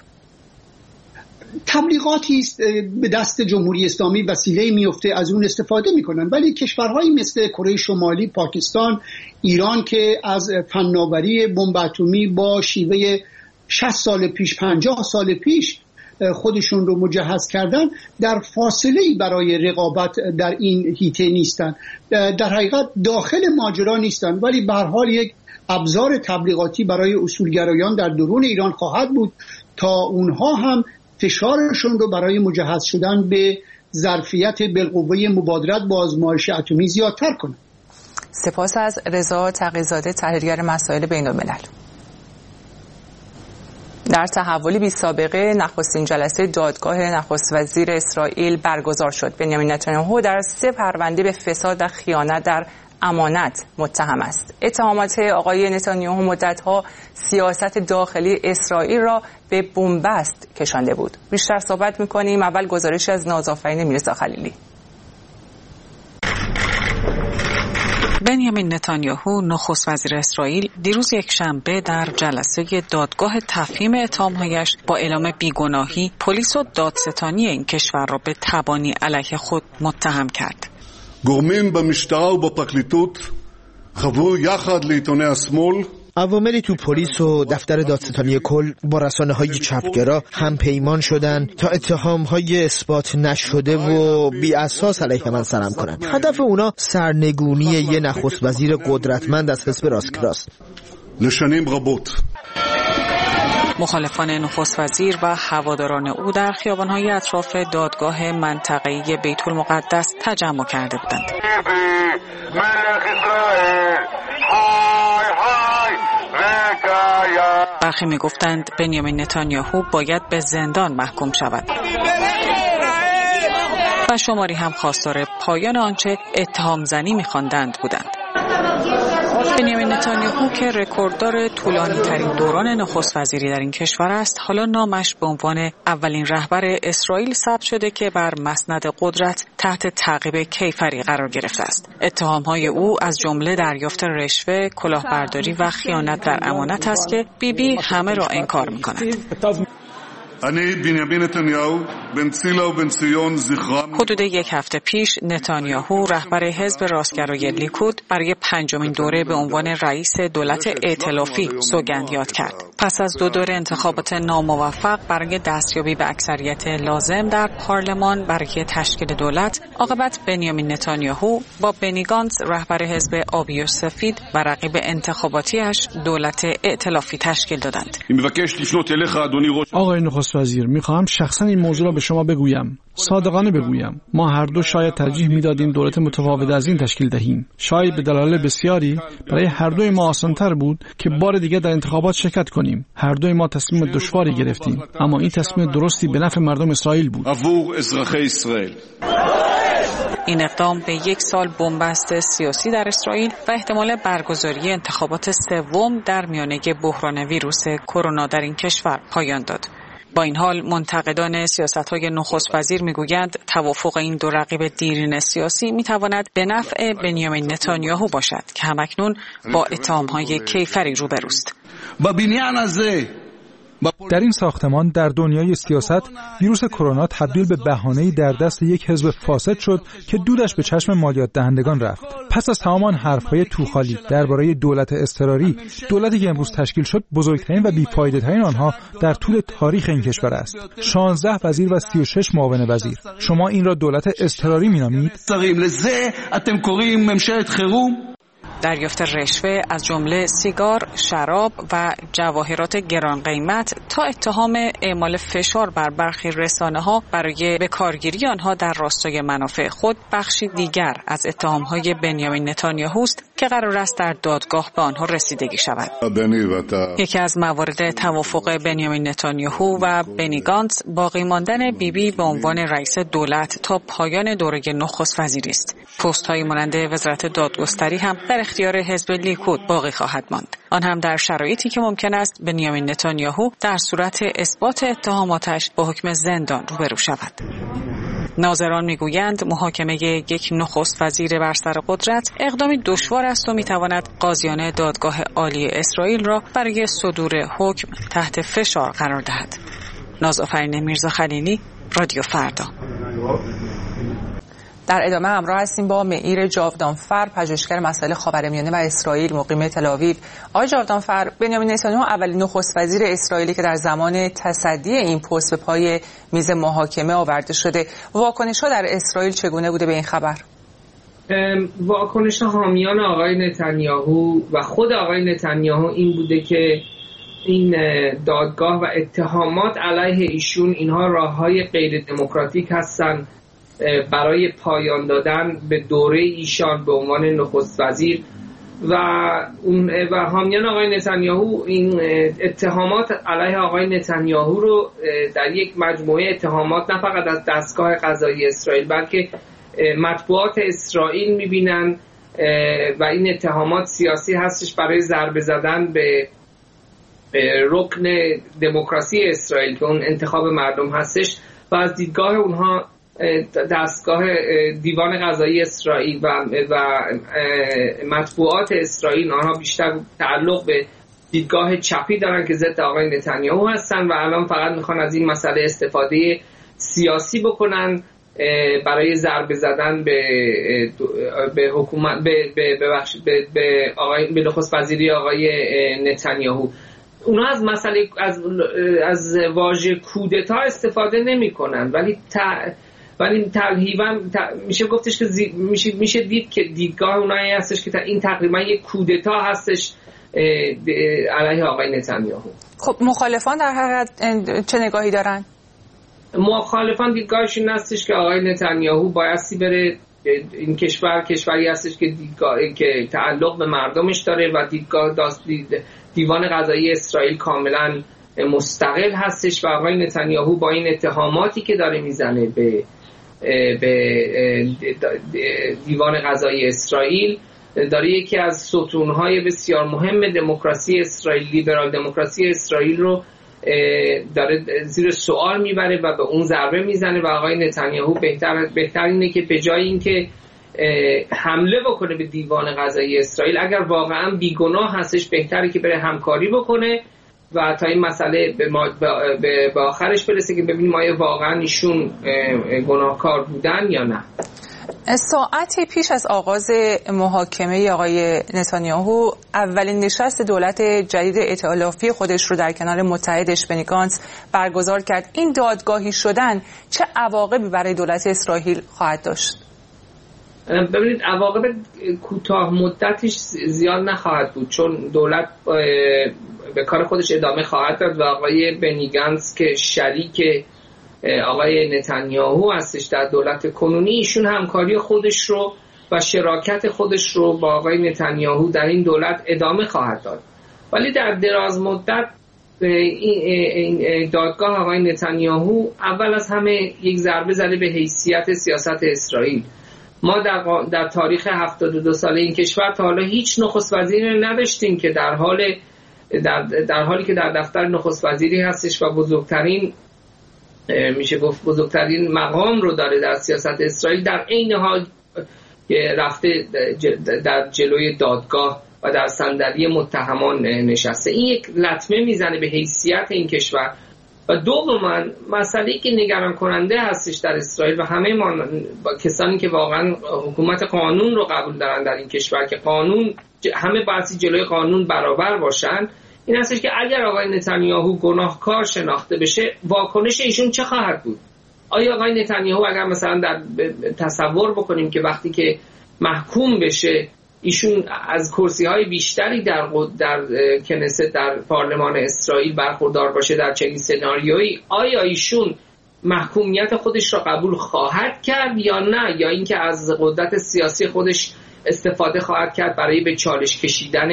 S22: تبلیغاتی است به دست جمهوری اسلامی وسیله میفته، از اون استفاده میکنن، ولی کشورهایی مثل کره شمالی، پاکستان، ایران که از فناوری بمب اتمی با شیوه شصت سال پیش، پنجاه سال پیش خودشون رو مجهز کردن، در فاصله‌ای برای رقابت در این حیطه نیستن، در حقیقت داخل ماجرا نیستن، ولی به هر حال یک ابزار تبلیغاتی برای اصولگرایان در درون ایران خواهد بود تا اونها هم فشارشون رو برای مجهز شدن به ظرفیت بالقوه مبادرت با آزمایش اتمی زیادتر کنند.
S1: سپاس از رضا تقی‌زاده، تحلیلگر مسائل بین‌الملل. در تحولی بی سابقه نخستین جلسه دادگاه نخست وزیر اسرائیل برگزار شد. بنیامین نتانیاهو در سه پرونده به فساد و خیانت در امانت متهم است. اتهامات آقای نتانیاهو مدت‌ها سیاست داخلی اسرائیل را به بنبست کشانده بود. بیشتر صحبت می‌کنیم. اول گزارشی از نازآفرین میرزا خلیلی.
S14: بنیامین نتانیاهو نخست وزیر اسرائیل دیروز یک شنبه در جلسه دادگاه تفهیم اتهام‌هایش با اعلام بیگناهی پلیس و دادستانی این کشور را به تبانی علیه خود متهم کرد.
S2: گورمیم بמשטרה ובפרקליטות חברו יחד לעיתוני השמאל.
S7: عواملی تو پلیس و دفتر دادستانی کل با رسانه‌های چپگرا هم پیمان شدن تا اتهام‌های اثبات نشده و بی اساس علیه من سرم کنن. هدف اونا سرنگونی یه نخست وزیر قدرتمند از حزب راستکراست.
S2: لشنیم ربوت.
S14: مخالفان نخست وزیر و هواداران او در خیابان‌های اطراف دادگاه منطقه‌ای بیت المقدس تجمع کرده بودند. برخی می گفتند بنیامین نتانیاهو باید به زندان محکوم شود و شماری هم خواستار پایان آنچه اتهام زنی می خواندند بودند. بنیامین نتانیاهو که رکورددار طولانی ترین دوران نخست وزیری در این کشور است، حالا نامش به عنوان اولین رهبر اسرائیل ثبت شده که بر مسند قدرت تحت تعقیب کیفری قرار گرفته است. اتهام‌های او از جمله دریافت رشوه، کلاهبرداری و خیانت در امانت است که بیبی همه را انکار می‌کند. حدود یک هفته پیش نتانیاهو رهبر حزب راستگرای لیکود برای پنجمین دوره به عنوان رئیس دولت ائتلافی سوگند یاد کرد. پس از دو دوره انتخابات ناموفق برای دستیابی به اکثریت لازم در پارلمان برای تشکیل دولت، عاقبت بنیامین نتانیاهو با بنی گانتز رهبر حزب آبی و سفید و رقیب انتخاباتیش دولت ائتلافی تشکیل دادند.
S23: آقای نخست وزیر، میخواهم شخصا این موضوع را به شما بگویم. صادقانه بگویم، ما هر دو شاید ترجیح میدادیم دولت متفاوت از این تشکیل دهیم. شاید به دلایل بسیاری برای هر دوی ما آسان‌تر بود که بار دیگر در انتخابات شرکت کنیم. هر دوی ما تصمیم دشواری گرفتیم، اما این تصمیم درستی به نفع مردم اسرائیل بود.
S14: این اقدام به یک سال بنبست سیاسی در اسرائیل و احتمال برگزاری انتخابات سوم در میانه بحران ویروس کرونا در این کشور پایان داد. با این حال منتقدان سیاست‌های نخست وزیر می‌گویند توافق این دو رقیب دیرین سیاسی می‌تواند به نفع بنیامین نتانیاهو باشد که همکنون با اتهام‌های کیفری روبروست.
S6: در این ساختمان در دنیای سیاست ویروس کرونا تبدیل به بهانه‌ای در دست یک حزب فاسد شد که دودش به چشم مالیات دهندگان رفت. پس از تمام آن حرف‌های توخالی درباره دولت اضطراری، دولتی که امروز تشکیل شد بزرگترین و بی‌فایده‌ترین آنها در طول تاریخ این کشور است. شانزده وزیر و سی و شش معاون وزیر. شما این را دولت اضطراری می‌نامید؟
S14: دریافت رشوه از جمله سیگار، شراب و جواهرات گران قیمت تا اتهام اعمال فشار بر برخی رسانه‌ها برای به کارگیری آنها در راستای منافع خود بخشی دیگر از اتهام‌های بنیامین نتانیاهوست که قرار است در دادگاه به آنها رسیدگی شود. یکی از موارد توافق بنیامین نتانیاهو و بنی گانتز باقی ماندن بیبی به عنوان رئیس دولت تا پایان دوره نخست وزیری است. پست‌های مانند وزارت دادگستری هم در اختیار حزب لیکود باقی خواهد ماند. آن هم در شرایطی که ممکن است بنیامین نتانیاهو در صورت اثبات اتهاماتش با حکم زندان روبرو شود. ناظران میگویند محاکمه یک نخست وزیر بر سر قدرت اقدامی دشوار است و میتواند قاضیان دادگاه عالی اسرائیل را برای صدور حکم تحت فشار قرار دهد. نازآفرین میرزا خلیلی، رادیو فردا.
S1: در ادامه همراه هستیم با معیر جاودانفر، پژوهشگر مسائل خاورمیانه و اسرائیل، مقیم تل‌آویو. آقای جاودانفر، بنیامین نتانیاهو اولین نخست وزیر اسرائیلی که در زمان تصدی این پست به پای میز محاکمه آورده شده. واکنش‌ها در اسرائیل چگونه بوده به این خبر؟
S24: واکنش حامیان آقای نتانیاهو و خود آقای نتانیاهو این بوده که این دادگاه و اتهامات علیه ایشون اینها راه‌های غیر دموکراتیک هستند برای پایان دادن به دوره ایشان به عنوان نخست وزیر و اون و حامیان آقای نتانیاهو این اتهامات علیه آقای نتانیاهو رو در یک مجموعه اتهامات نه فقط از دستگاه قضایی اسرائیل بلکه مطبوعات اسرائیل می‌بینن و این اتهامات سیاسی هستش برای ضربه زدن به رکن دموکراسی اسرائیل که اون انتخاب مردم هستش و از دیدگاه اونها دستگاه دیوان قضایی اسرائیل و و مطبوعات اسرائیل آنها بیشتر تعلق به دیدگاه چپی دارن که ضد آقای نتانیاهو هستن و الان فقط میخوان از این مسئله استفاده سیاسی بکنن برای ضربه زدن به به حکومت به به ببخش به به آقای به نخست وزیری آقای نتانیاهو. اونا از مسئله از از واژه کودتا استفاده نمیکنن، ولی تا ولی تقریبا میشه گفتش که زی... میشه میشه دید که دیدگاه اونایی هستش که این تقریبا یک کودتا هستش علیه آقای نتانیاهو.
S1: خب مخالفان در حقیقت چه نگاهی دارن؟
S24: مخالفان دیدگاهش این هستش که آقای نتانیاهو بایستی بره، این کشور کشوری هستش که دیدگاه که تعلق به مردمش داره و دیدگاه داست دید دیوان قضایی اسرائیل کاملا مستقل هستش و آقای نتانیاهو با این اتهاماتی که داره میزنه به به دیوان قضایی اسرائیل داره یکی از ستونهای بسیار مهم دموکراسی اسرائیل، لیبرال دموکراسی اسرائیل رو داره زیر سوال میبره و به اون ضربه میزنه و آقای نتانیاهو بهتر بهتر اینه که به جای اینکه حمله بکنه به دیوان قضایی اسرائیل، اگر واقعا بیگناه هستش بهتره که بره همکاری بکنه و تا این مسئله به, ما به, به آخرش برسه که ببینیم آیا واقعا ایشون گناهکار بودن یا نه.
S1: ساعتی پیش از آغاز محاکمه آقای نتانیاهو اولین نشست دولت جدید ائتلافی خودش رو در کنار متحدش بنی گانتز برگزار کرد. این دادگاهی شدن چه عواقبی برای دولت اسرائیل خواهد داشت؟
S24: ببینید عواقب کوتاه مدتش زیاد نخواهد بود، چون دولت به کار خودش ادامه خواهد داد و آقای بنی گانتز که شریک آقای نتانیاهو هستش در دولت کنونی، ایشون همکاری خودش رو و شراکت خودش رو با آقای نتانیاهو در این دولت ادامه خواهد داد. ولی در دراز مدت این دادگاه آقای نتانیاهو اول از همه یک ضربه زده به حیثیت سیاست اسرائیل. ما در, در تاریخ هفتاد و دو ساله این کشور تا حالا هیچ نخست وزیری نداشتیم که در حال در, در حالی که در دفتر نخست وزیری هستش و بزرگترین میشه گفت بزرگترین مقام رو داره در سیاست اسرائیل، در عین حال رفته در جلوی دادگاه و در صندلی متهمان نشسته. این یک لطمه میزنه به حیثیت این کشور. و دوما مسئله‌ای که نگران کننده هستش در اسرائیل و همه ما کسانی که واقعا حکومت قانون رو قبول دارن در این کشور که قانون همه باید جلوی قانون برابر باشن، این هستش که اگر آقای نتانیاهو گناهکار شناخته بشه واکنش ایشون چه خواهد بود؟ آیا آقای نتانیاهو اگر مثلا در تصور بکنیم که وقتی که محکوم بشه ایشون از کرسی‌های بیشتری در در کنست در پارلمان اسرائیل برخوردار باشه در چنین سناریویی، آیا ایشون محکومیت خودش را قبول خواهد کرد یا نه، یا اینکه از قدرت سیاسی خودش استفاده خواهد کرد برای به چالش کشیدن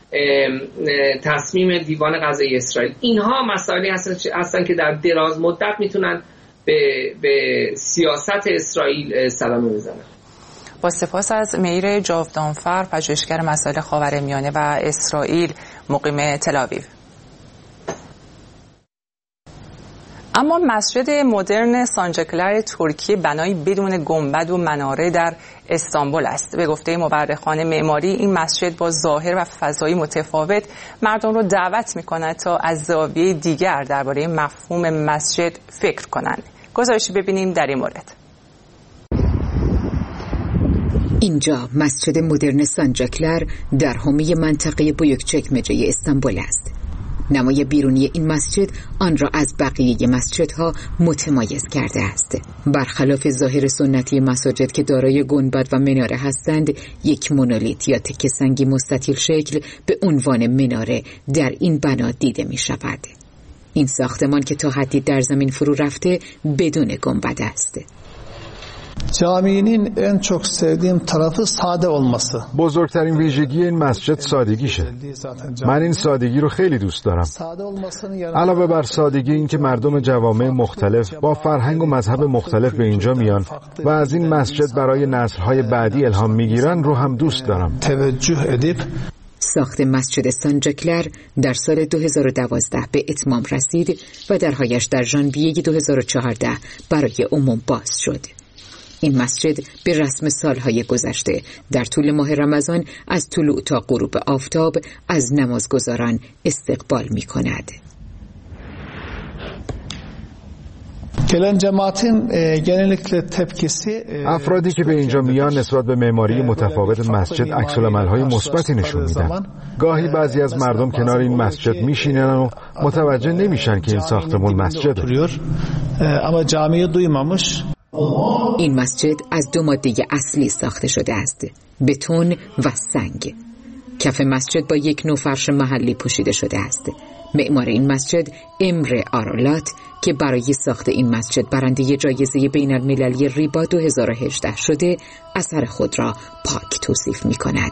S24: تصمیم دیوان قضایی اسرائیل؟ اینها مسائلی هستن, هستن که در دراز مدت میتونن به, به سیاست اسرائیل صدمه بزنن.
S1: با سپاس از میر جاودانفر، پژوهشگر مسائل خاورمیانه و اسرائیل، مقیم تل‌آویو. اما مسجد مدرن سانجاکلر ترکیه بنایی بدون گنبد و مناره در استانبول است. به گفته مورخان معماری این مسجد با ظاهر و فضایی متفاوت مردم را دعوت می‌کند تا از زاویه دیگر درباره مفهوم مسجد فکر کنند. گزارشی ببینیم در این مورد.
S9: اینجا مسجد مدرن سانجاکلر در حومه منطقه بویکچک استانبول است. نمای بیرونی این مسجد آن را از بقیه مسجدها متمایز کرده است. برخلاف ظاهر سنتی مساجد که دارای گنبد و مناره هستند، یک مونولیت یا تکه سنگی مستطیل شکل به عنوان مناره در این بنا دیده می شود. این ساختمان که تا حدی در زمین فرو رفته بدون گنبد است.
S11: Caminin en çok sevdiğim tarafı sade olması.
S12: بزرگترین ویژگی این مسجد سادگیشه. من این سادگی رو خیلی دوست دارم. علاوه بر سادگی این که مردم جوامع مختلف با فرهنگ و مذهب مختلف به اینجا میان و از این مسجد برای نسل‌های بعدی الهام میگیرن رو هم دوست دارم.
S9: توجه edip ساخت مسجد سانجاکلر در سال دو هزار و دوازده به اتمام رسید و درهایش در ژانویه دو هزار و چهارده برای عموم باز شد. این مسجد به رسم سالهای گذشته در طول ماه رمضان از طلوع تا غروب آفتاب از نمازگزاران استقبال می کند.
S12: افرادی که به اینجا میان نسبت به معماری متفاوت مسجد عکس‌العمل‌های مثبتی نشون میدن. گاهی بعضی از مردم کنار این مسجد میشینن و متوجه نمیشن که این ساختمون مسجده.
S9: این مسجد از دو ماده اصلی ساخته شده است: بتون و سنگ. کف مسجد با یک نوع فرش محلی پوشیده شده است. معمار این مسجد امر آرولات که برای ساخت این مسجد برنده جایزه بین المللی ریبا دو هزار و هجده شده، اثر خود را پاک توصیف می کند.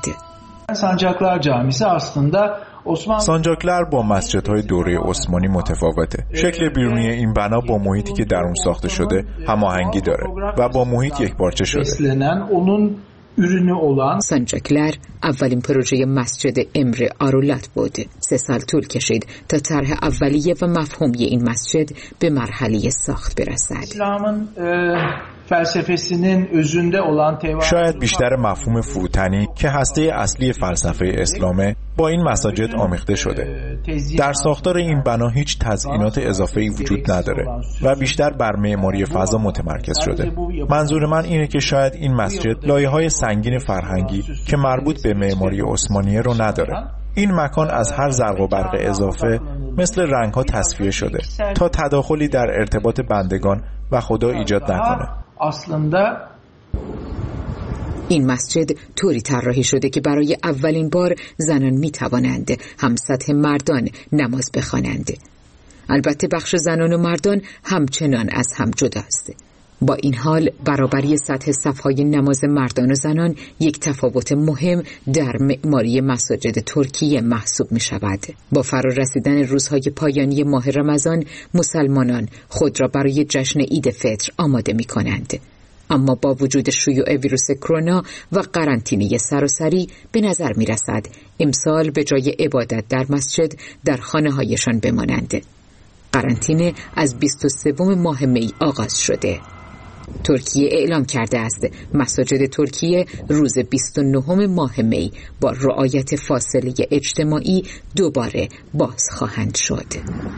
S10: سانجاکلر با مسجدهای دوره عثمانی متفاوته. شکل بیرونی این بنا با محیطی که در اون ساخته شده هماهنگی داره و با محیط یکپارچه شده.
S9: سانجاکلر اولین پروژه مسجد امر آرولات بود. سه سال طول کشید تا طرح اولیه و مفهومی این مسجد به مرحله ساخت برسد.
S10: شاید بیشتر مفهوم فروتنی که هسته اصلی فلسفه اسلامه با این مساجد آمیخته شده. در ساختار این بنا هیچ تزیینات اضافه‌ای وجود نداره و بیشتر بر معماری فضا متمرکز شده. منظور من اینه که شاید این مسجد لایه‌های سنگین فرهنگی که مربوط به معماری عثمانیه رو نداره. این مکان از هر زرق و برق اضافه مثل رنگ‌ها تصفیه شده تا تداخلی در ارتباط بندگان و خدا ایجاد نکنه.
S9: اصلاً این مسجد طوری طراحی شده که برای اولین بار زنان می توانند هم سطح مردان نماز بخوانند. البته بخش زنان و مردان همچنان از هم جداست. با این حال برابری سطح صف‌های نماز مردان و زنان یک تفاوت مهم در معماری مساجد ترکیه محسوب می شود. با فرا رسیدن روزهای پایانی ماه رمضان، مسلمانان خود را برای جشن عید فطر آماده می کنند. اما با وجود شیوع ویروس کرونا و قرنطینه سراسری به نظر می رسد امسال به جای عبادت در مسجد در خانه هایشان بمانند. قرنطینه از بیست و سوم ماه می آغاز شده. ترکیه اعلام کرده است مساجد ترکیه روز بیست و نهم ماه می با رعایت فاصله اجتماعی دوباره باز خواهند شد.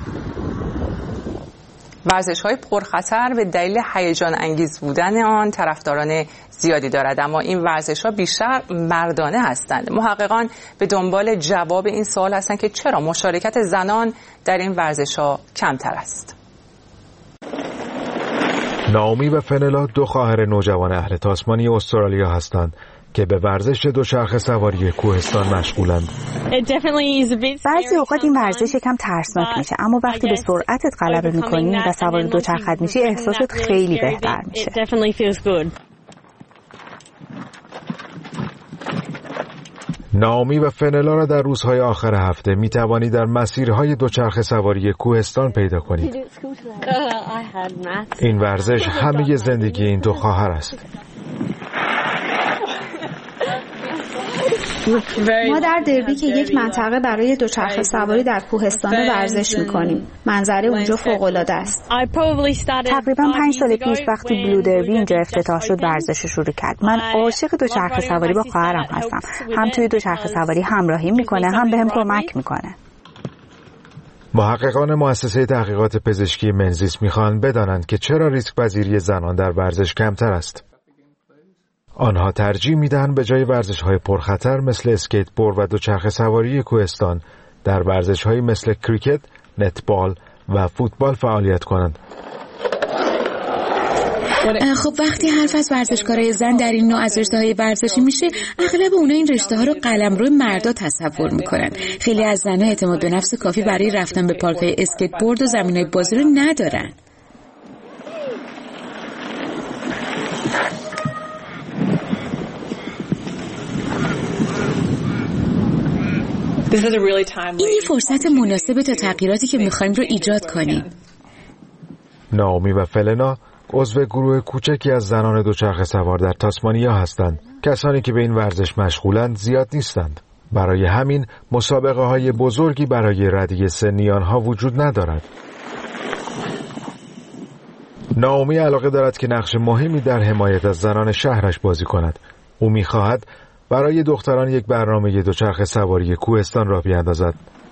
S1: ورزش‌های پرخطر به دلیل هیجان انگیز بودن آن طرفداران زیادی دارد، اما این ورزش‌ها بیشتر مردانه هستند. محققان به دنبال جواب این سوال هستند که چرا مشارکت زنان در این ورزش‌ها کمتر است.
S12: نائومی و فنلا دو خواهر نوجوان اهل تاسمانی استرالیا هستند که به ورزش دوچرخه سواری کوهستان مشغولند.
S15: بعضی اوقات این ورزش یکم ترسناک میشه، اما وقتی به سرعتت غلبه میکنی و سوار دوچرخت میشی احساست خیلی بهتر میشه.
S12: نائومی و فنلا را در روزهای آخر هفته می توانید در مسیرهای دوچرخه سواری کوهستان پیدا کنید. این ورزش همه زندگی این دو خواهر است.
S17: ما در دربی که یک منطقه برای دوچرخه سواری در کوهستان ورزش میکنیم. منظره اونجا فوق‌العاده است.
S15: تقریبا پنج سال پیش وقتی بلو دربی اینجا افتتاح شد ورزش شروع کرد. من عاشق دوچرخه سواری با خواهرم هستم. هم توی دوچرخه سواری همراهی میکنه، هم بهم کمک میکنه.
S12: محققان مؤسسه تحقیقات پزشکی منزیس میخوان بدانند که چرا ریسک پذیری زنان در ورزش کمتر است. آنها ترجیح میدن به جای ورزش‌های پرخطر مثل اسکیت بورد و دوچرخه سواری کوهستان در ورزش‌هایی مثل کریکت، نتبال و فوتبال فعالیت کنند.
S18: خب وقتی حرف از ورزشکارای زن در این نوع از رشته‌های ورزشی میشه، اغلب اونا این رشته‌ها رو قلمرو مردا تصور میکنن. خیلی از زن‌ها اعتماد به نفس کافی برای رفتن به پارک‌های اسکیت بورد و زمین‌های بازی رو ندارن. این یه فرصت مناسبه تا تغییراتی که میخوایم رو ایجاد کنیم.
S12: نائومی و فلنا عضو گروه کوچکی از زنان دوچرخه سوار در تاسمانیا هستند. کسانی که به این ورزش مشغولند زیاد نیستند. برای همین مسابقه های بزرگی برای ردیف سنی آنها وجود ندارد. ناومی علاقه دارد که نقش مهمی در حمایت از زنان شهرش بازی کند. او می‌خواهد برای دختران یک برنامه دوچرخه سواری کوهستان را بیاندازد.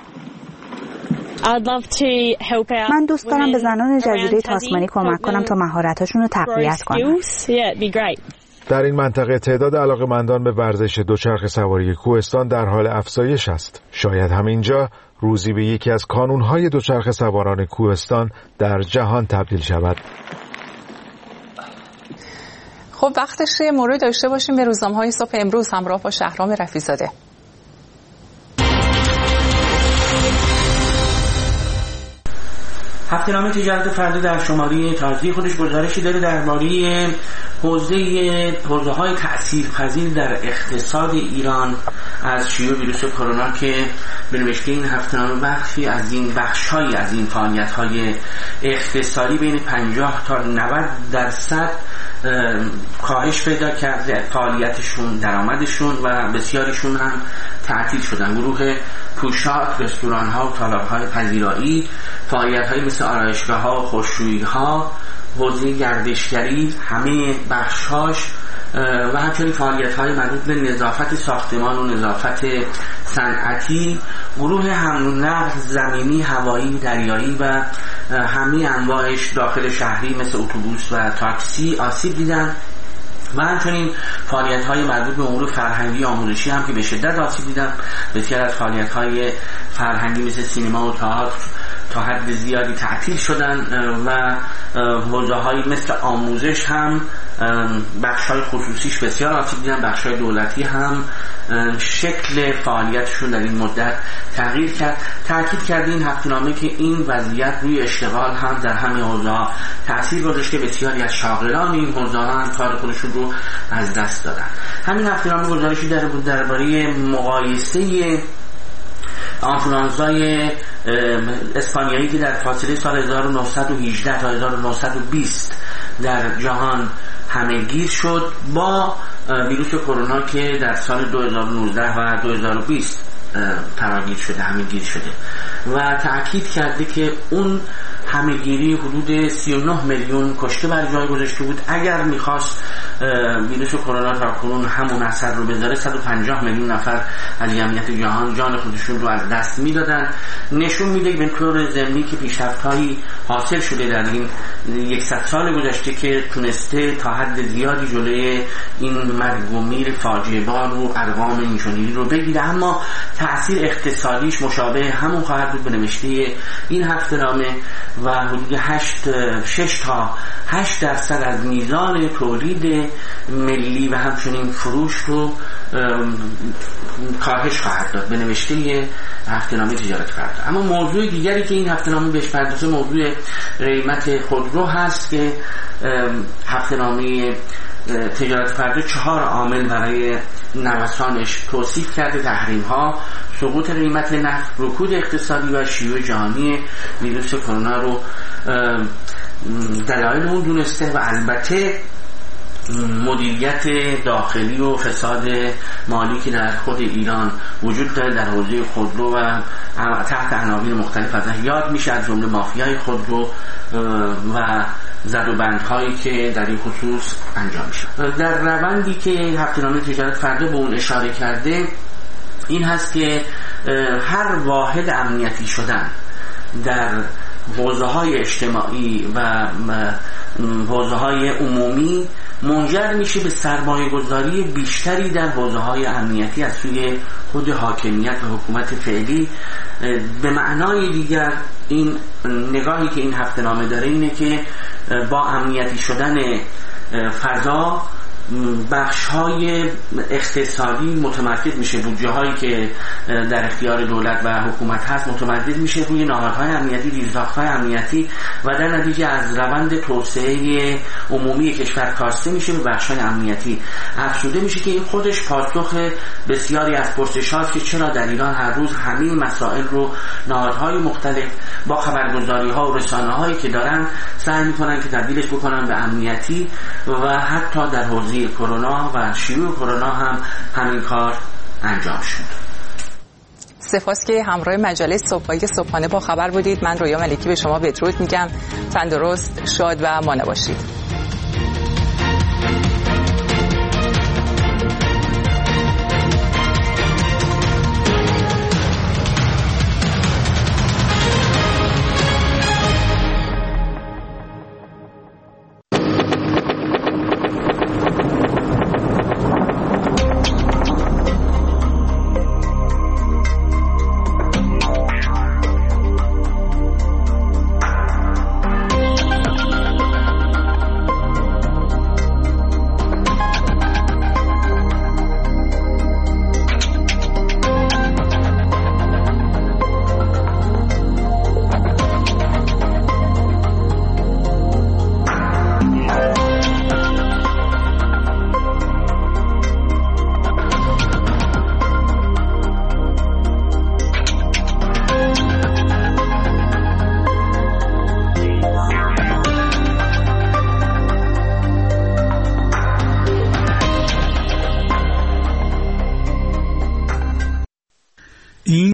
S15: من دوست دارم به زنان جزیره تاسمانی کمک کنم تا مهارت‌هاشون رو تقویت کنن.
S12: در این منطقه تعداد علاقه‌مندان به ورزش دوچرخه سواری کوهستان در حال افزایش است. شاید همینجا روزی به یکی از کانون‌های دوچرخه سواران کوهستان در جهان تبدیل شود.
S1: خب وقتش یه مورد داشته باشیم به روزنامه‌های صبح امروز همراه با شهرام رفیع‌زاده.
S16: هفته‌نامه تجارت فردا در شماره تازه خودش گزارشی داره درباره حوزه حوزه‌های تأثیرپذیر در اقتصاد ایران از شیوع ویروس کرونا که به نوشته این هفته‌نامه بخشی از این بخش‌های از این فعالیت‌های اقتصادی بین پنجاه تا نود درصد کاهش پیدا کرده، فعالیتشون، درآمدشون و بسیاریشون هم تعطیل شدن. گروه پوشاک، رستوران‌ها و تالارهای پذیرایی، فعالیت‌های مثل آرایشگاه‌ها و خشکشویی‌ها، حوزه گردشگری، همه بخش‌هاش و همچنین فعالیت‌های مربوط به نظافت ساختمان و نظافت صنعتی، گروه حمل و نقل زمینی، هوایی، دریایی و همه انواعش داخل شهری مثل اتوبوس و تاکسی آسیب دیدن و همچنین فعالیت‌های مربوط به امور فرهنگی آموزشی هم که به شدت آسیب دیدن. بسیار از فعالیت‌های فرهنگی مثل سینما و تئاتر تا حد زیادی تعطیل شدن و حوزه‌هایی مثل آموزش هم بخش‌های خصوصیش بسیار آسیب دیدن. بخش‌های دولتی هم شکل فعالیتشون در این مدت تغییر کرد. تاکید کرد این هفته‌نامه که این وضعیت روی اشتغال هم در همین حوزه‌ها تأثیر گذاشته. بسیاری از شاغلان این حوزه‌ها هم کار خودشون رو از دست دادن. همین هفته‌نامه گزارشی داره بود درباره مقایسه آنفولانزای اسپانیایی که در فاصله سال هزار و نهصد و هجده تا هزار و نهصد و بیست در جهان همه‌گیر شد با ویروس کرونا که در سال دو هزار و نوزده و دو هزار و بیست فراگیر شده، همه‌گیر شده و تأکید کرده که اون همه‌گیری حدود سی و نه میلیون کشته بر جای گذاشته بود. اگر میخواست ویروس کرونا تا کنون همون اثر رو بذاره صد و پنجاه میلیون نفر از جمعیت جهان جان خودشون رو از دست میدادن. نشون میده به طور ضمنی که پیشرفت‌هایی حاصل شده در این صد سال گذشته که تونسته تا حد زیادی جلوی این مرگ و میر فاجعه بار و ارقام اینچنینی رو بگیره، اما تأثیر اقتصادیش مشابه همون خواهد بود. به نوشته این هفته‌نامه و حدود هشت شش تا هشت درصد از میزان تولید ملی و همچنین فروش رو کاهش خواهد داد به نوشته هفته‌نامه تجارت فردا. اما موضوع دیگری که این هفته‌نامه بهش پرداخته موضوع قیمت خودرو هست که هفته‌نامه تجارت فردا چهار عامل برای نوسانش توصیف کرده: تحریم‌ها، سقوط قیمت نفت، رکود اقتصادی و شیوع جهانی ویروس کرونا رو دلایل اون دونسته و البته مدیریت داخلی و فساد مالی که در خود ایران وجود داره در حوزه خودرو و تحت عناوین مختلف ازش یاد میشه، از جمله مافیای خودرو و زد و بندهایی که در این خصوص انجام میشه. در روندی که هفته‌نامه تجارت فردا به اون اشاره کرده این هست که هر واحد امنیتی شدن در حوزه‌های اجتماعی و حوزه‌های عمومی منجر میشه به سرمایه گذاری بیشتری در حوزه‌های امنیتی از سوی خود حاکمیت و حکومت فعلی. به معنای دیگر این نگاهی که این هفته‌نامه داره اینه که با امنیتی شدن فضا بخش‌های اقتصادی متمرکز میشه، بودجه هایی که در اختیار دولت و حکومت هست متمرکز میشه روی نهادهای امنیتی، زیرساخت‌های امنیتی و در نتیجه از روند توسعه عمومی کشور کاسته میشه به بخش‌های امنیتی افزوده میشه که این خودش پاسخ بسیاری از پرسش‌هاست که چرا در ایران هر روز همین مسائل رو نهادهای مختلف با خبرگزاری‌ها و رسانه‌هایی که دارن سعی میکنن که تبدیلش بکنن به امنیتی و حتی در حوزه کرونا و شیوع کرونا هم همین کار انجام شد.
S1: سپاس که همراه مجله صبحگاهی صبحانه با خبر بودید. من رویا ملکی به شما بدرود میگم. تندرست، شاد و مانع باشید.